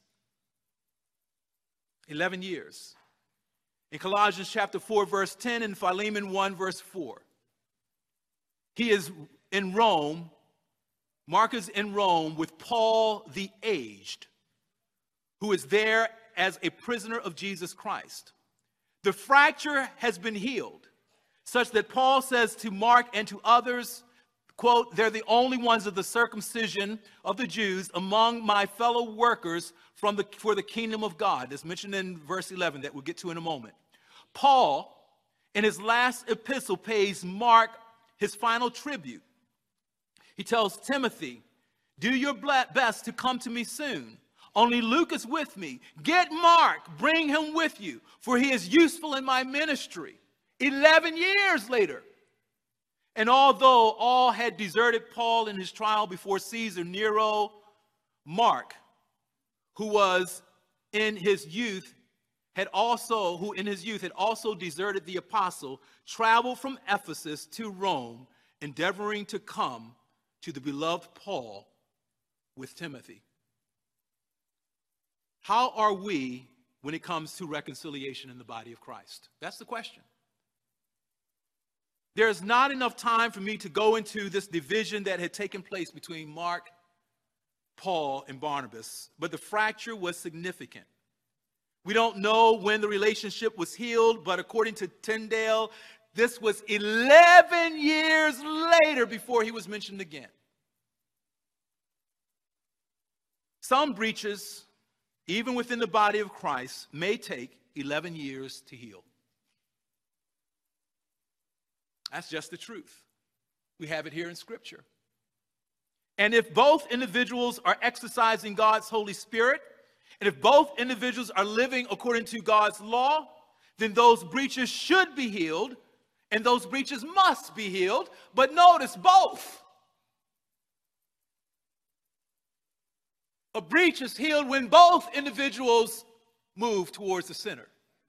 eleven years. In Colossians chapter four, verse ten, and Philemon one, verse four. He is in Rome. Mark is in Rome with Paul the aged, who is there as a prisoner of Jesus Christ. The fracture has been healed, such that Paul says to Mark and to others, quote, they're the only ones of the circumcision of the Jews among my fellow workers from the, for the kingdom of God. That's mentioned in verse eleven that we'll get to in a moment. Paul, in his last epistle, pays Mark his final tribute. He tells Timothy, do your best to come to me soon. Only Luke is with me. Get Mark, bring him with you, for he is useful in my ministry. Eleven years later. And although all had deserted Paul in his trial before Caesar Nero, Mark, who was in his youth, had also, who in his youth had also deserted the apostle, traveled from Ephesus to Rome, endeavoring to come to the beloved Paul with Timothy. How are we when it comes to reconciliation in the body of Christ? That's the question. There's not enough time for me to go into this division that had taken place between Mark, Paul, and Barnabas, but the fracture was significant. We don't know when the relationship was healed, but according to Tyndale, this was eleven years later before he was mentioned again. Some breaches, even within the body of Christ, may take eleven years to heal. That's just the truth. We have it here in Scripture. And if both individuals are exercising God's Holy Spirit, and if both individuals are living according to God's law, then those breaches should be healed, and those breaches must be healed. But notice both. A breach is healed when both individuals move towards the center.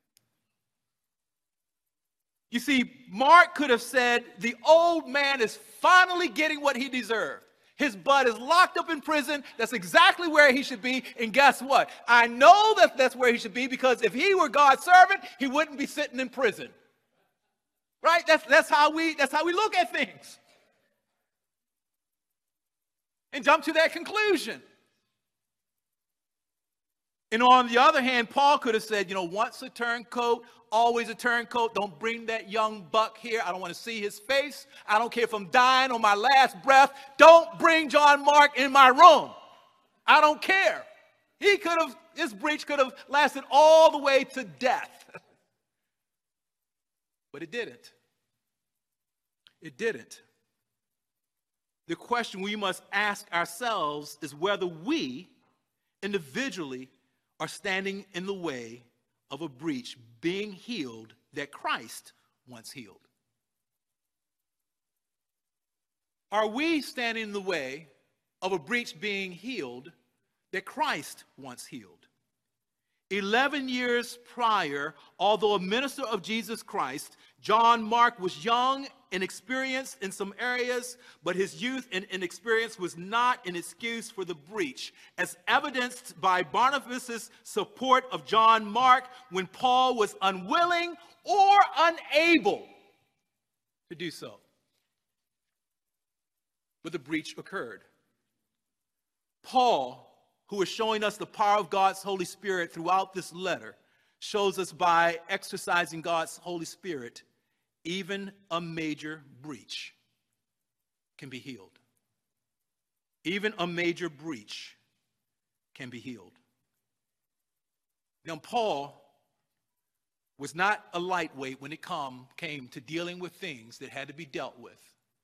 You see, Mark could have said, the old man is finally getting what he deserved. His butt is locked up in prison. That's exactly where he should be. And guess what? I know that that's where he should be, because if he were God's servant, he wouldn't be sitting in prison. Right? That's, that's, how we, that's how we look at things. And jump to that conclusion. And on the other hand, Paul could have said, you know, once a turncoat, always a turncoat. Don't bring that young buck here. I don't want to see his face. I don't care if I'm dying on my last breath. Don't bring John Mark in my room. I don't care. He could have, this breach could have lasted all the way to death. But it didn't. It didn't. The question we must ask ourselves is whether we individually are standing in the way of a breach being healed that Christ once healed. Are we standing in the way of a breach being healed that Christ once healed? Eleven years prior, although a minister of Jesus Christ, John Mark was young and experienced in some areas, but his youth and inexperience was not an excuse for the breach, as evidenced by Barnabas' support of John Mark when Paul was unwilling or unable to do so. But the breach occurred. Paul, who is showing us the power of God's Holy Spirit throughout this letter, shows us by exercising God's Holy Spirit, even a major breach can be healed. Even a major breach can be healed. Now, Paul was not a lightweight when it come, came to dealing with things that had to be dealt with.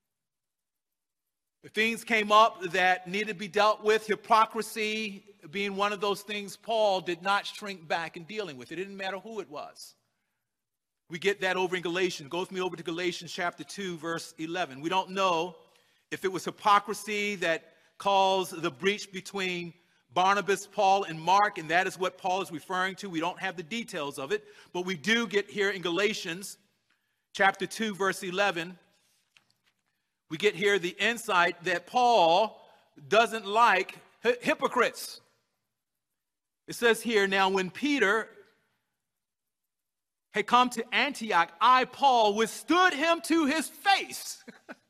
If things came up that needed to be dealt with, hypocrisy being one of those things, Paul did not shrink back in dealing with it. It didn't matter who it was. We get that over in Galatians. Go with me over to Galatians chapter two, verse eleven. We don't know if it was hypocrisy that caused the breach between Barnabas, Paul, and Mark, and that is what Paul is referring to. We don't have the details of it, but we do get here in Galatians chapter two, verse eleven. We get here the insight that Paul doesn't like hi- hypocrites. It says here, now when Peter had come to Antioch, I, Paul, withstood him to his face.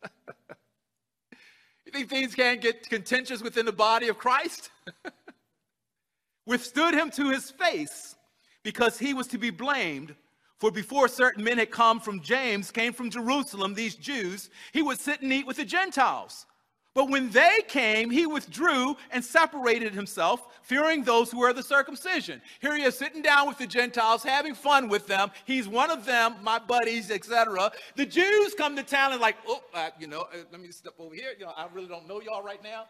You think things can't get contentious within the body of Christ? Withstood him to his face, because he was to be blamed. For before certain men had come from James, came from Jerusalem, these Jews, he would sit and eat with the Gentiles. But when they came, he withdrew and separated himself, fearing those who were of the circumcision. Here he is sitting down with the Gentiles, having fun with them. He's one of them, my buddies, et cetera. The Jews come to town and like, oh, uh, you know, uh, let me step over here. You know, I really don't know y'all right now.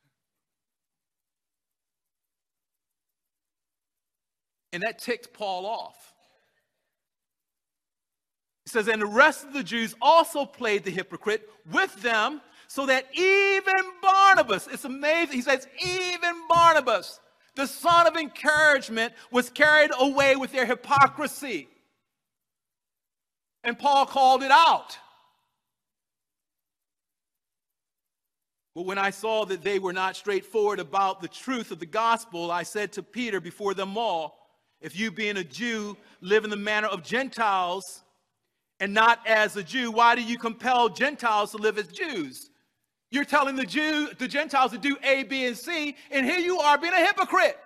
And that ticked Paul off. It says, and the rest of the Jews also played the hypocrite with them, so that even Barnabas, it's amazing, he says, even Barnabas, the son of encouragement, was carried away with their hypocrisy. And Paul called it out. But when I saw that they were not straightforward about the truth of the gospel, I said to Peter before them all, if you being a Jew live in the manner of Gentiles and not as a Jew, why do you compel Gentiles to live as Jews? You're telling the Jew, the Gentiles to do A, B, and C, and here you are being a hypocrite.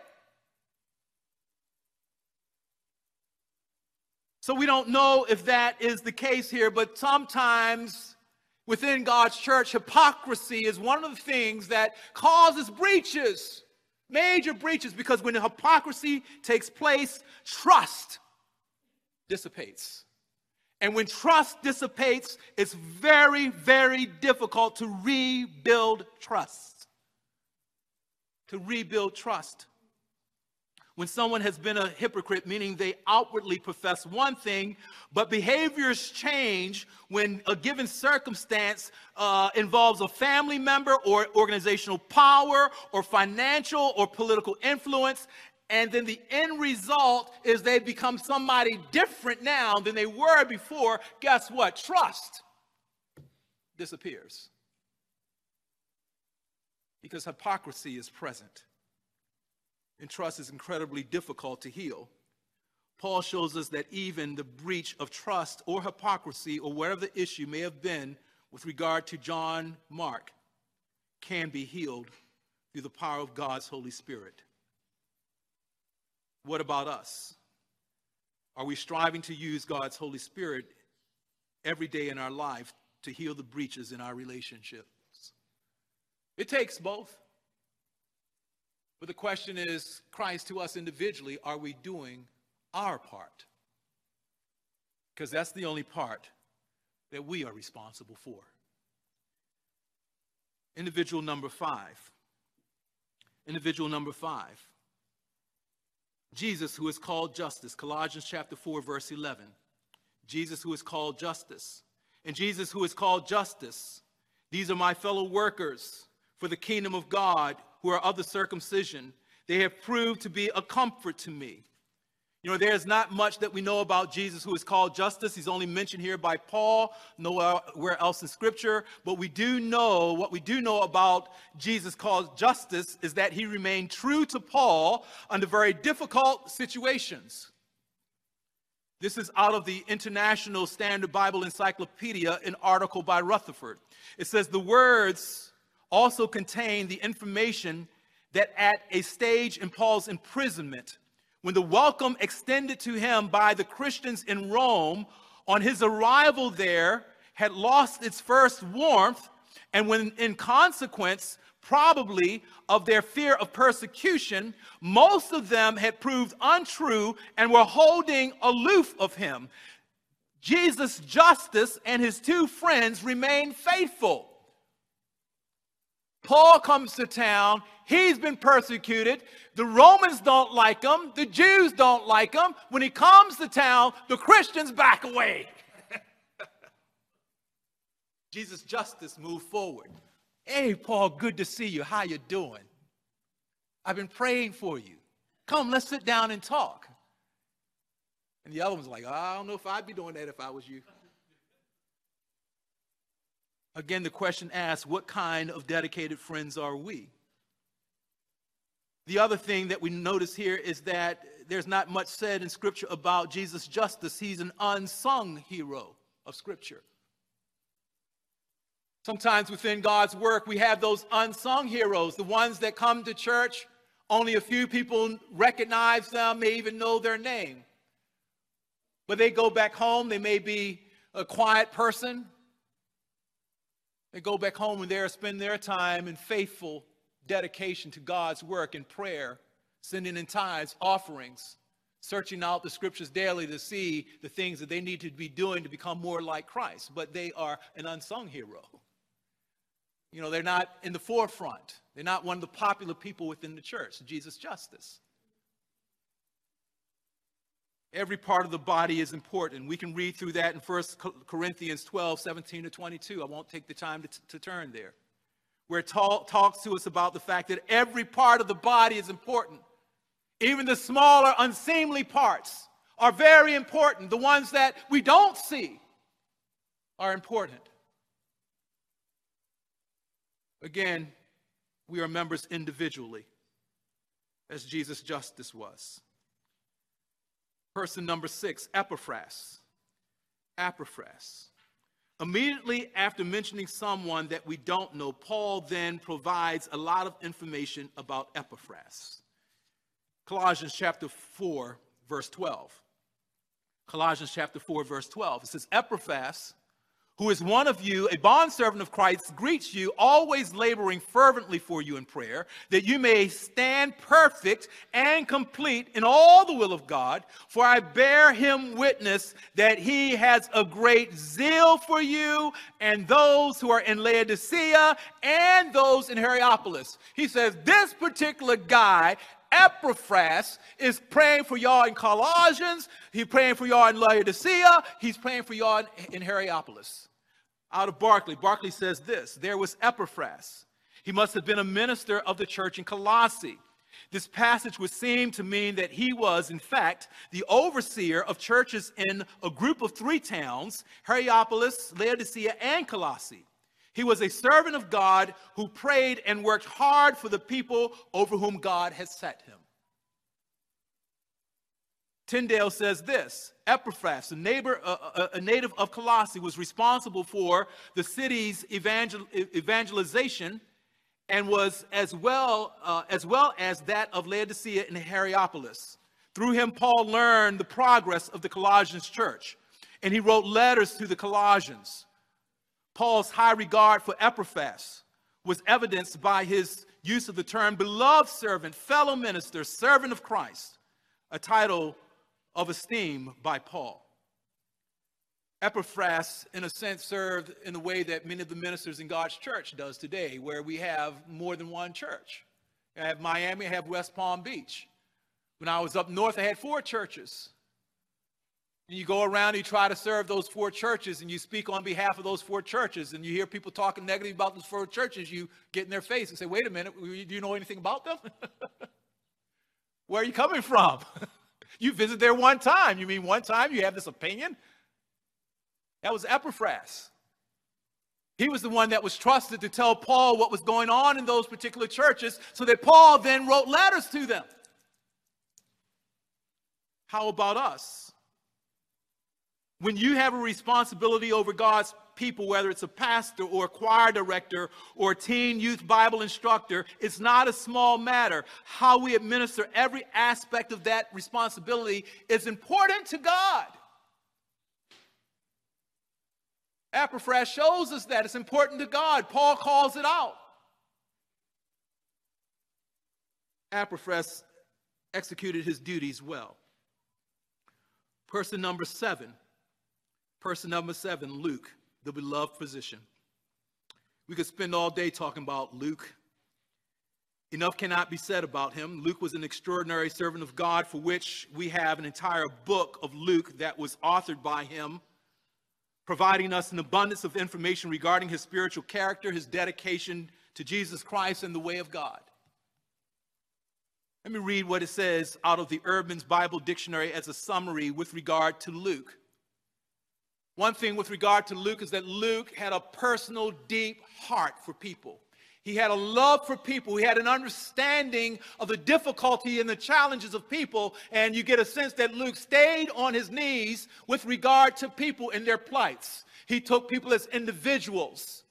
So we don't know if that is the case here, but sometimes within God's church, hypocrisy is one of the things that causes breaches, major breaches, because when hypocrisy takes place, trust dissipates. And when trust dissipates, it's very, very difficult to rebuild trust. To rebuild trust. When someone has been a hypocrite, meaning they outwardly profess one thing, but behaviors change when a given circumstance uh, involves a family member or organizational power or financial or political influence, and then the end result is they become somebody different now than they were before. Guess what? Trust disappears. Because hypocrisy is present. And trust is incredibly difficult to heal. Paul shows us that even the breach of trust or hypocrisy or whatever the issue may have been with regard to John Mark can be healed through the power of God's Holy Spirit. What about us? Are we striving to use God's Holy Spirit every day in our life to heal the breaches in our relationships? It takes both. But the question is, Christ, to us individually, are we doing our part? Because that's the only part that we are responsible for. Individual number five. Individual number five. Jesus, who is called justice. Colossians chapter four, verse eleven. Jesus, who is called justice. And Jesus, who is called justice. These are my fellow workers for the kingdom of God, who are of the circumcision. They have proved to be a comfort to me. You know, there's not much that we know about Jesus, who is called justice. He's only mentioned here by Paul, nowhere else in Scripture. But we do know, what we do know about Jesus called justice is that he remained true to Paul under very difficult situations. This is out of the International Standard Bible Encyclopedia, an article by Rutherford. It says the words also contain the information that at a stage in Paul's imprisonment, when the welcome extended to him by the Christians in Rome on his arrival there had lost its first warmth, and when in consequence probably of their fear of persecution, most of them had proved untrue and were holding aloof of him. Jesus Justus and his two friends remained faithful. Paul comes to town. He's been persecuted. The Romans don't like him. The Jews don't like him. When he comes to town, the Christians back away. Jesus Justus moved forward. Hey, Paul, good to see you. How you doing? I've been praying for you. Come, let's sit down and talk. And the other one's like, I don't know if I'd be doing that if I was you. Again, the question asks, what kind of dedicated friends are we? The other thing that we notice here is that there's not much said in Scripture about Jesus Justus. He's an unsung hero of Scripture. Sometimes within God's work, we have those unsung heroes, the ones that come to church, only a few people recognize them, may even know their name. But they go back home, they may be a quiet person. They go back home and they spend their time in faithful dedication to God's work in prayer, sending in tithes, offerings, searching out the Scriptures daily to see the things that they need to be doing to become more like Christ. But they are an unsung hero. You know, they're not in the forefront. They're not one of the popular people within the church, Jesus Justus. Every part of the body is important. We can read through that in First Corinthians twelve, seventeen to twenty-two. I won't take the time to, to turn there. Where it talk, talks to us about the fact that every part of the body is important. Even the smaller, unseemly parts are very important. The ones that we don't see are important. Again, we are members individually, as Jesus Justus was. Person number six, Epaphras. Epaphras. Immediately after mentioning someone that we don't know, Paul then provides a lot of information about Epaphras. Colossians chapter four, verse twelve. Colossians chapter four, verse twelve. It says, Epaphras, who is one of you, a bondservant of Christ, greets you, always laboring fervently for you in prayer, that you may stand perfect and complete in all the will of God. For I bear him witness that he has a great zeal for you and those who are in Laodicea and those in Hierapolis. He says this particular guy, Epaphras, is praying for y'all in Colossians. He's praying for y'all in Laodicea. He's praying for y'all in, in Hierapolis. Out of Barclay, Barclay says this: there was Epaphras. He must have been a minister of the church in Colossae. This passage would seem to mean that he was, in fact, the overseer of churches in a group of three towns, Hierapolis, Laodicea, and Colossae. He was a servant of God who prayed and worked hard for the people over whom God has set him. Tyndale says this: Epaphras, a, neighbor, uh, a native of Colossae, was responsible for the city's evangel evangelization and was as well, uh, as well as that of Laodicea and Hierapolis. Through him, Paul learned the progress of the Colossians church, and he wrote letters to the Colossians. Paul's high regard for Epaphras was evidenced by his use of the term beloved servant, fellow minister, servant of Christ, a title of esteem by Paul. Epaphras, in a sense, served in the way that many of the ministers in God's church does today, where we have more than one church. I have Miami, I have West Palm Beach. When I was up north, I had four churches. And you go around and you try to serve those four churches, and you speak on behalf of those four churches, and you hear people talking negatively about those four churches, you get in their face and say, wait a minute, do you know anything about them? Where are you coming from? You visit there one time. You mean one time you have this opinion? That was Epaphras. He was the one that was trusted to tell Paul what was going on in those particular churches, so that Paul then wrote letters to them. How about us? When you have a responsibility over God's people, whether it's a pastor or a choir director or a teen youth Bible instructor, it's not a small matter. How we administer every aspect of that responsibility is important to God. Epaphras shows us that it's important to God. Paul calls it out. Epaphras executed his duties well. Person number seven, person number seven, Luke, the beloved physician. We could spend all day talking about Luke. Enough cannot be said about him. Luke was an extraordinary servant of God, for which we have an entire book of Luke that was authored by him, providing us an abundance of information regarding his spiritual character, his dedication to Jesus Christ and the way of God. Let me read what it says out of the Urban's Bible Dictionary as a summary with regard to Luke. One thing with regard to Luke is that Luke had a personal, deep heart for people. He had a love for people. He had an understanding of the difficulty and the challenges of people. And you get a sense that Luke stayed on his knees with regard to people and their plights. He took people as individuals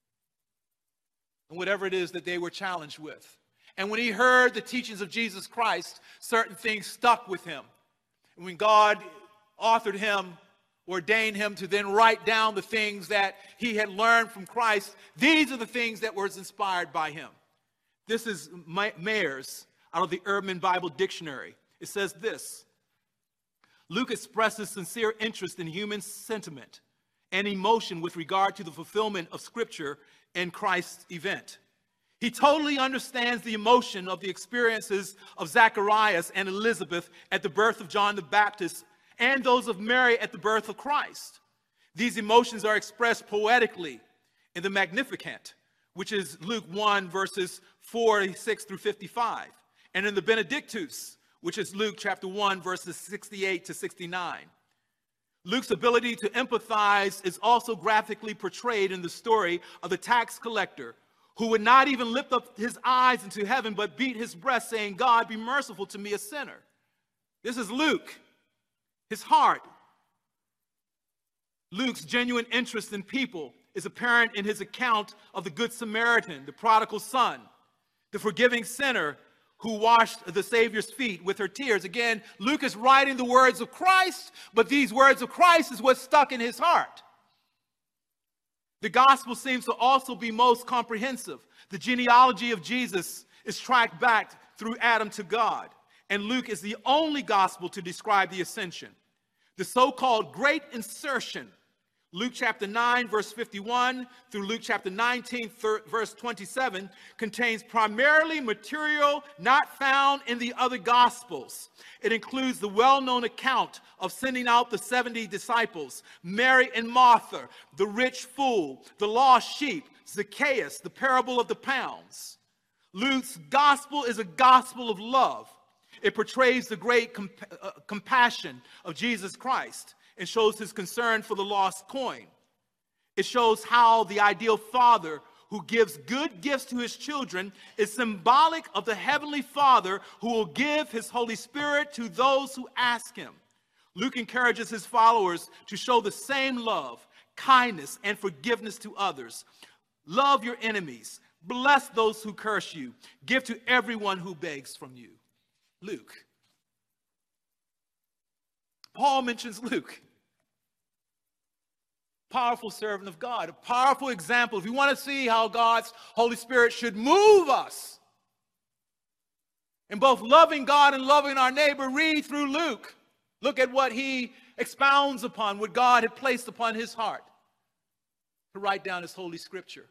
and whatever it is that they were challenged with. And when he heard the teachings of Jesus Christ, certain things stuck with him. And when God authored him, ordained him to then write down the things that he had learned from Christ, these are the things that were inspired by him. This is Mayer's out of the Urban Bible Dictionary. It says this: Luke expresses sincere interest in human sentiment and emotion with regard to the fulfillment of Scripture and Christ's event. He totally understands the emotion of the experiences of Zacharias and Elizabeth at the birth of John the Baptist and those of Mary at the birth of Christ. These emotions are expressed poetically in the Magnificat, which is Luke one, verses forty-six through fifty-five, and in the Benedictus, which is Luke chapter one, verses sixty-eight to sixty-nine. Luke's ability to empathize is also graphically portrayed in the story of the tax collector, who would not even lift up his eyes into heaven, but beat his breast, saying, "God, be merciful to me, a sinner." This is Luke. His heart. Luke's genuine interest in people is apparent in his account of the Good Samaritan, the prodigal son, the forgiving sinner who washed the Savior's feet with her tears. Again, Luke is writing the words of Christ, but these words of Christ is what's stuck in his heart. The gospel seems to also be most comprehensive. The genealogy of Jesus is tracked back through Adam to God, and Luke is the only gospel to describe the ascension. The so-called great insertion, Luke chapter nine, verse fifty-one through Luke chapter nineteen, verse twenty-seven, contains primarily material not found in the other gospels. It includes the well-known account of sending out the seventy disciples, Mary and Martha, the rich fool, the lost sheep, Zacchaeus, the parable of the pounds. Luke's gospel is a gospel of love. It portrays the great comp uh, compassion of Jesus Christ and shows his concern for the lost coin. It shows how the ideal father who gives good gifts to his children is symbolic of the heavenly Father who will give his Holy Spirit to those who ask him. Luke encourages his followers to show the same love, kindness, and forgiveness to others. Love your enemies. Bless those who curse you. Give to everyone who begs from you. Luke. Paul mentions Luke. Powerful servant of God, a powerful example. If you want to see how God's Holy Spirit should move us in both loving God and loving our neighbor, read through Luke. Look at what he expounds upon, what God had placed upon his heart to write down his Holy Scripture.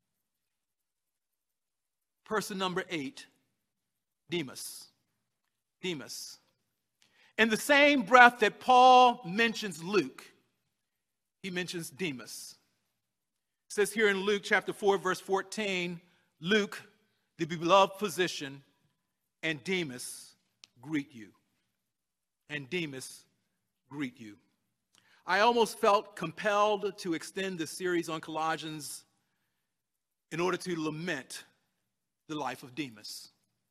Person number eight, Demas. Demas. In the same breath that Paul mentions Luke, he mentions Demas. It says here in Luke chapter four, verse fourteen, Luke, the beloved physician, and Demas greet you. And Demas greet you. I almost felt compelled to extend the series on Colossians in order to lament the life of Demas.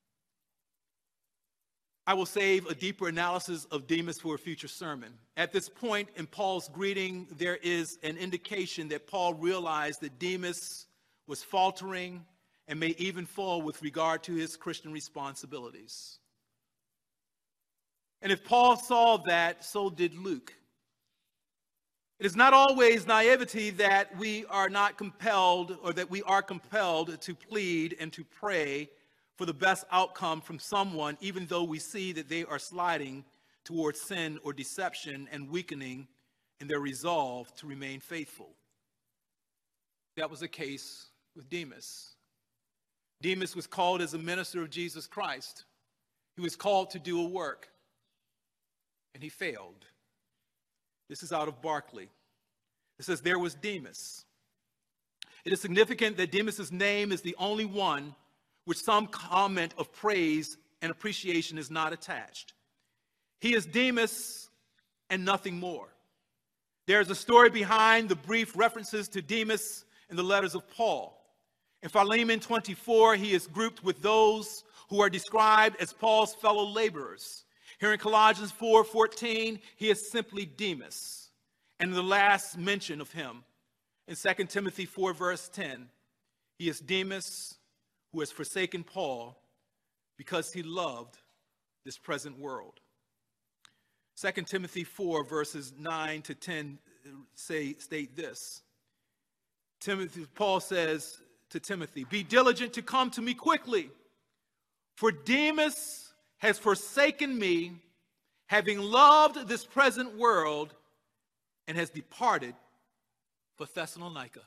I will save a deeper analysis of Demas for a future sermon. At this point in Paul's greeting, there is an indication that Paul realized that Demas was faltering and may even fall with regard to his Christian responsibilities. And if Paul saw that, so did Luke. It is not always naivety that we are not compelled, or that we are compelled to plead and to pray for the best outcome from someone, even though we see that they are sliding towards sin or deception and weakening in their resolve to remain faithful. That was the case with Demas. Demas was called as a minister of Jesus Christ. He was called to do a work, and he failed. This is out of Barclay. It says, there was Demas. It is significant that Demas's name is the only one which some comment of praise and appreciation is not attached. He is Demas and nothing more. There is a story behind the brief references to Demas in the letters of Paul. In Philemon twenty-four, he is grouped with those who are described as Paul's fellow laborers. Here in Colossians four fourteen, he is simply Demas. And the last mention of him, in Second Timothy four verse ten, he is Demas who has forsaken Paul because he loved this present world. Second Timothy four verses nine to ten say, state this. Timothy, Paul says to Timothy, be diligent to come to me quickly, for Demas has forsaken me, having loved this present world, and has departed for Thessalonica.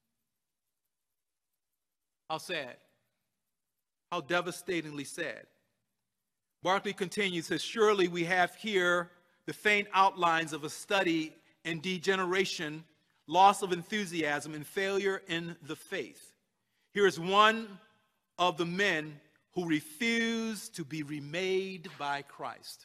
How sad. How devastatingly sad. Barclay continues, says, surely we have here the faint outlines of a study in degeneration, loss of enthusiasm, and failure in the faith. Here is one of the men who refused to be remade by Christ.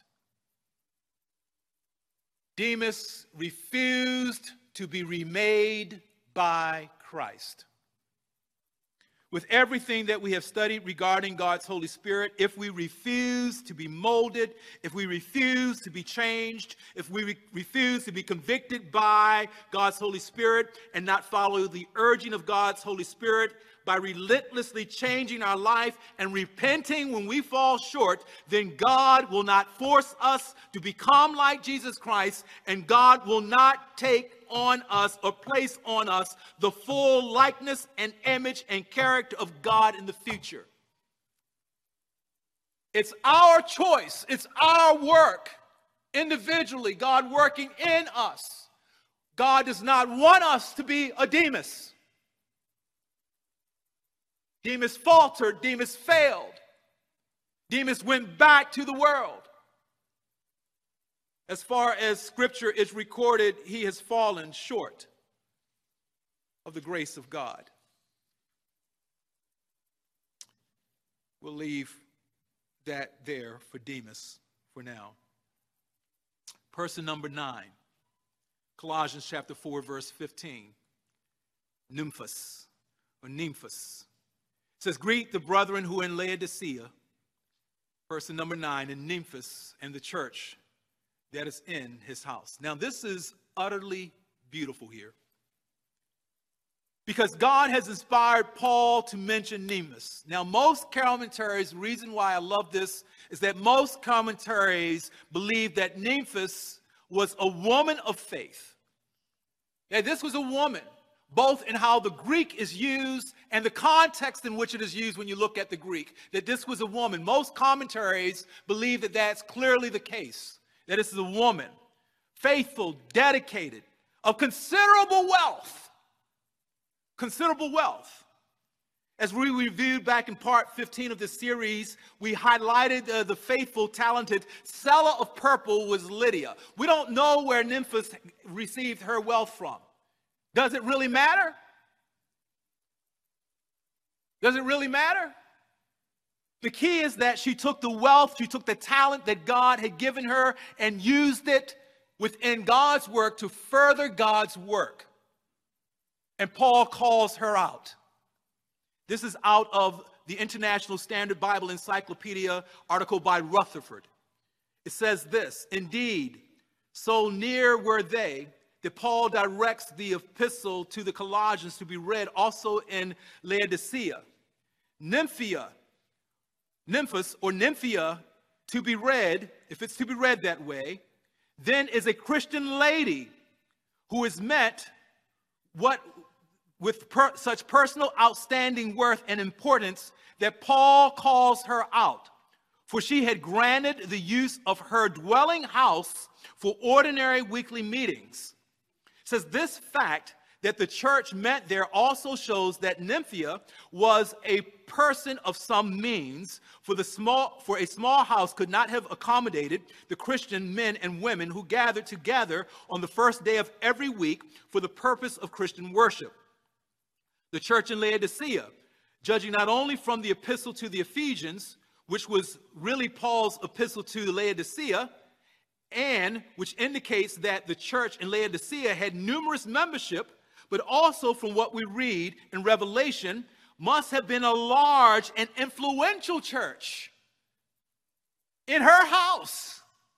Demas refused to be remade by Christ. With everything that we have studied regarding God's Holy Spirit, if we refuse to be molded, if we refuse to be changed, if we re- refuse to be convicted by God's Holy Spirit and not follow the urging of God's Holy Spirit by relentlessly changing our life and repenting when we fall short, then God will not force us to become like Jesus Christ, and God will not take on us or place on us the full likeness and image and character of God in the future. It's our choice. It's our work. Individually, God working in us. God does not want us to be a Demas. Demas faltered. Demas failed. Demas went back to the world. As far as Scripture is recorded, he has fallen short of the grace of God. We'll leave that there for Demas for now. Person number nine, Colossians chapter four, verse fifteen. Nymphas, or Nymphas. It says, greet the brethren who are in Laodicea, person number nine, and Nymphas and the church that is in his house. Now, this is utterly beautiful here, because God has inspired Paul to mention Nymphas. Now, most commentaries, the reason why I love this is that most commentaries believe that Nymphas was a woman of faith. Yeah, this was a woman, both in how the Greek is used and the context in which it is used when you look at the Greek, that this was a woman. Most commentaries believe that that's clearly the case, that this is a woman, faithful, dedicated, of considerable wealth, considerable wealth. As we reviewed back in part fifteen of this series, we highlighted uh, the faithful, talented seller of purple was Lydia. We don't know where Nymphas received her wealth from. Does it really matter? Does it really matter? The key is that she took the wealth, she took the talent that God had given her and used it within God's work to further God's work. And Paul calls her out. This is out of the International Standard Bible Encyclopedia article by Rutherford. It says this, indeed, so near were they that Paul directs the epistle to the Colossians to be read also in Laodicea. Nymphia, Nymphas or Nymphia to be read, if it's to be read that way, then is a Christian lady who is met what with per, such personal outstanding worth and importance that Paul calls her out, for she had granted the use of her dwelling house for ordinary weekly meetings. It says this fact that the church met there also shows that Nymphaea was a person of some means, for the small for a small house could not have accommodated the Christian men and women who gathered together on the first day of every week for the purpose of Christian worship. The church in Laodicea, judging not only from the epistle to the Ephesians, which was really Paul's epistle to Laodicea, and which indicates that the church in Laodicea had numerous membership, but also from what we read in Revelation, must have been a large and influential church in her house.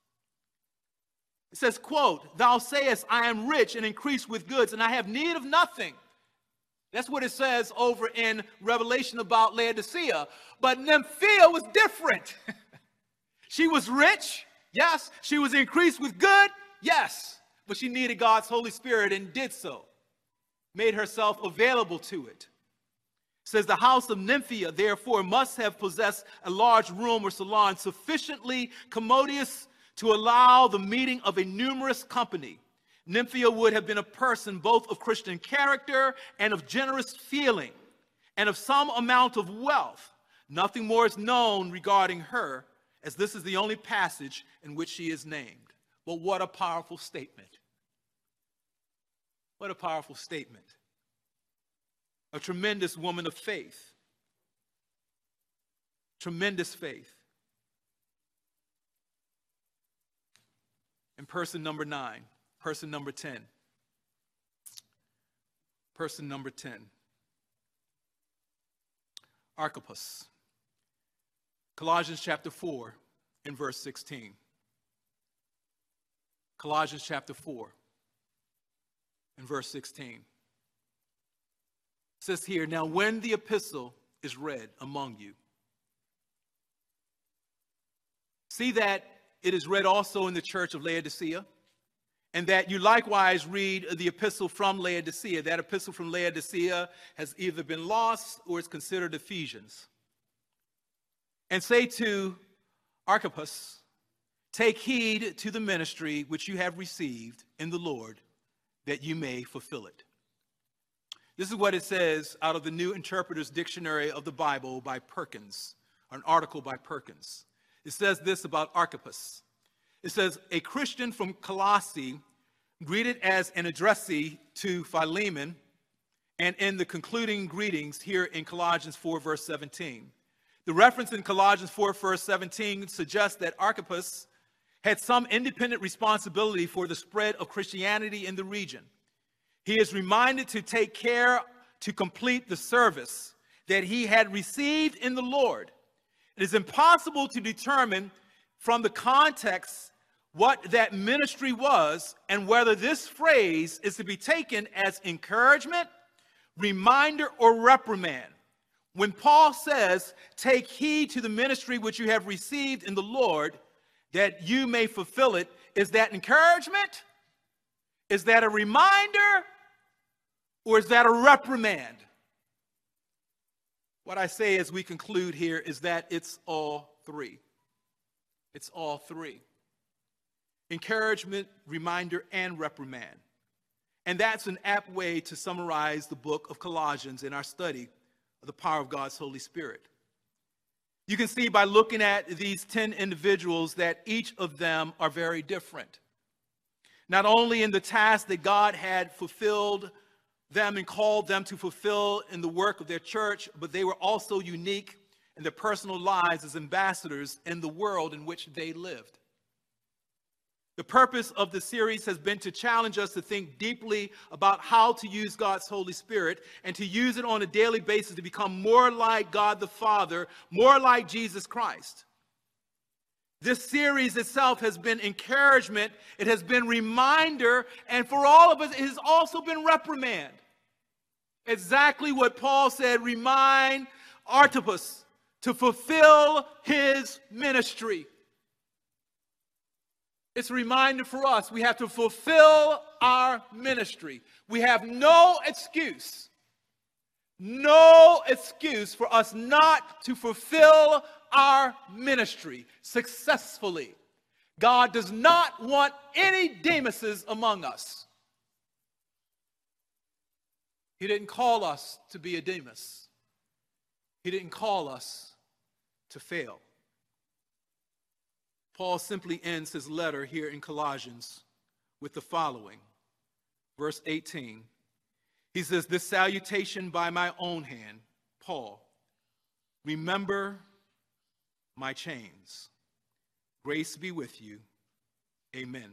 It says, quote, "Thou sayest, I am rich and increase with goods, and I have need of nothing." That's what it says over in Revelation about Laodicea. But Nymphaea was different. She was rich, yes. She was increased with good, yes. But she needed God's Holy Spirit and did so. Made herself available to it. It says the house of Nymphaea, therefore, must have possessed a large room or salon sufficiently commodious to allow the meeting of a numerous company. Nymphaea would have been a person both of Christian character and of generous feeling and of some amount of wealth. Nothing more is known regarding her, as this is the only passage in which she is named. But what a powerful statement. What a powerful statement. A tremendous woman of faith. Tremendous faith. And person number nine, person number ten. Person number ten. Archippus. Colossians chapter four and verse sixteen. Colossians chapter four. In verse sixteen, it says here, "Now when the epistle is read among you, see that it is read also in the church of Laodicea, and that you likewise read the epistle from Laodicea." That epistle from Laodicea has either been lost or is considered Ephesians. "And say to Archippus, take heed to the ministry which you have received in the Lord, that you may fulfill it." This is what it says out of the New Interpreter's Dictionary of the Bible by Perkins, an article by Perkins. It says this about Archippus. It says, "A Christian from Colossae, greeted as an addressee to Philemon, and in the concluding greetings here in Colossians four, verse seventeen. The reference in Colossians four, verse seventeen suggests that Archippus had some independent responsibility for the spread of Christianity in the region. He is reminded to take care to complete the service that he had received in the Lord. It is impossible to determine from the context what that ministry was and whether this phrase is to be taken as encouragement, reminder, or reprimand. When Paul says, take heed to the ministry which you have received in the Lord, that you may fulfill it, is that encouragement? Is that a reminder? Or is that a reprimand? What I say as we conclude here is that it's all three. It's all three. Encouragement, reminder, and reprimand. And that's an apt way to summarize the book of Colossians in our study of the power of God's Holy Spirit. You can see by looking at these ten individuals that each of them are very different. Not only in the task that God had fulfilled them and called them to fulfill in the work of their church, but they were also unique in their personal lives as ambassadors in the world in which they lived. The purpose of the series has been to challenge us to think deeply about how to use God's Holy Spirit and to use it on a daily basis to become more like God the Father, more like Jesus Christ. This series itself has been encouragement, it has been reminder, and for all of us, it has also been reprimand. Exactly what Paul said, remind Archippus to fulfill his ministry. It's a reminder for us. We have to fulfill our ministry. We have no excuse no excuse for us not to fulfill our ministry successfully. God does not want any Demases among us. He didn't call us to be a Demas. He didn't call us to fail. Paul simply ends his letter here in Colossians with the following, verse eighteen. He says, "This salutation by my own hand, Paul, remember my chains. Grace be with you. Amen."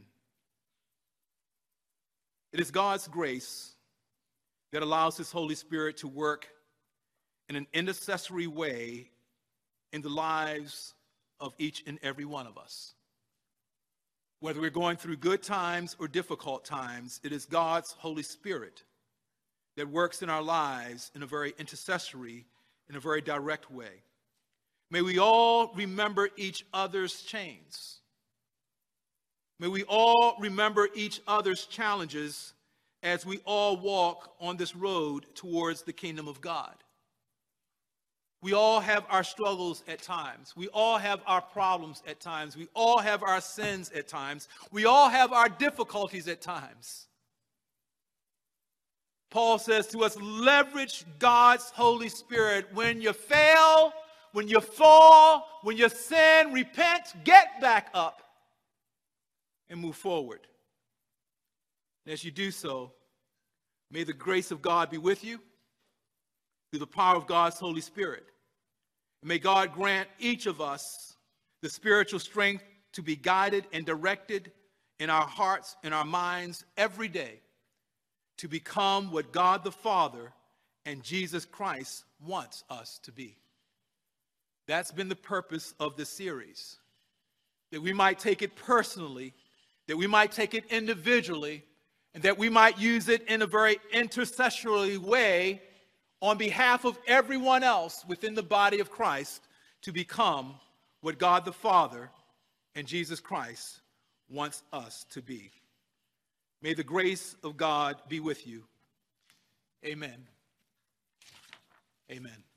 It is God's grace that allows his Holy Spirit to work in an intercessory way in the lives of each and every one of us. Whether we're going through good times or difficult times, it is God's Holy Spirit that works in our lives in a very intercessory, in a very direct way. May we all remember each other's chains. May we all remember each other's challenges as we all walk on this road towards the kingdom of God. We all have our struggles at times. We all have our problems at times. We all have our sins at times. We all have our difficulties at times. Paul says to us, leverage God's Holy Spirit. When you fail, when you fall, when you sin, repent, get back up, and move forward. And as you do so, may the grace of God be with you through the power of God's Holy Spirit. And may God grant each of us the spiritual strength to be guided and directed in our hearts, in our minds every day, to become what God the Father and Jesus Christ wants us to be. That's been the purpose of this series, that we might take it personally, that we might take it individually, and that we might use it in a very intercessory way on behalf of everyone else within the body of Christ to become what God the Father and Jesus Christ wants us to be. May the grace of God be with you. Amen. Amen.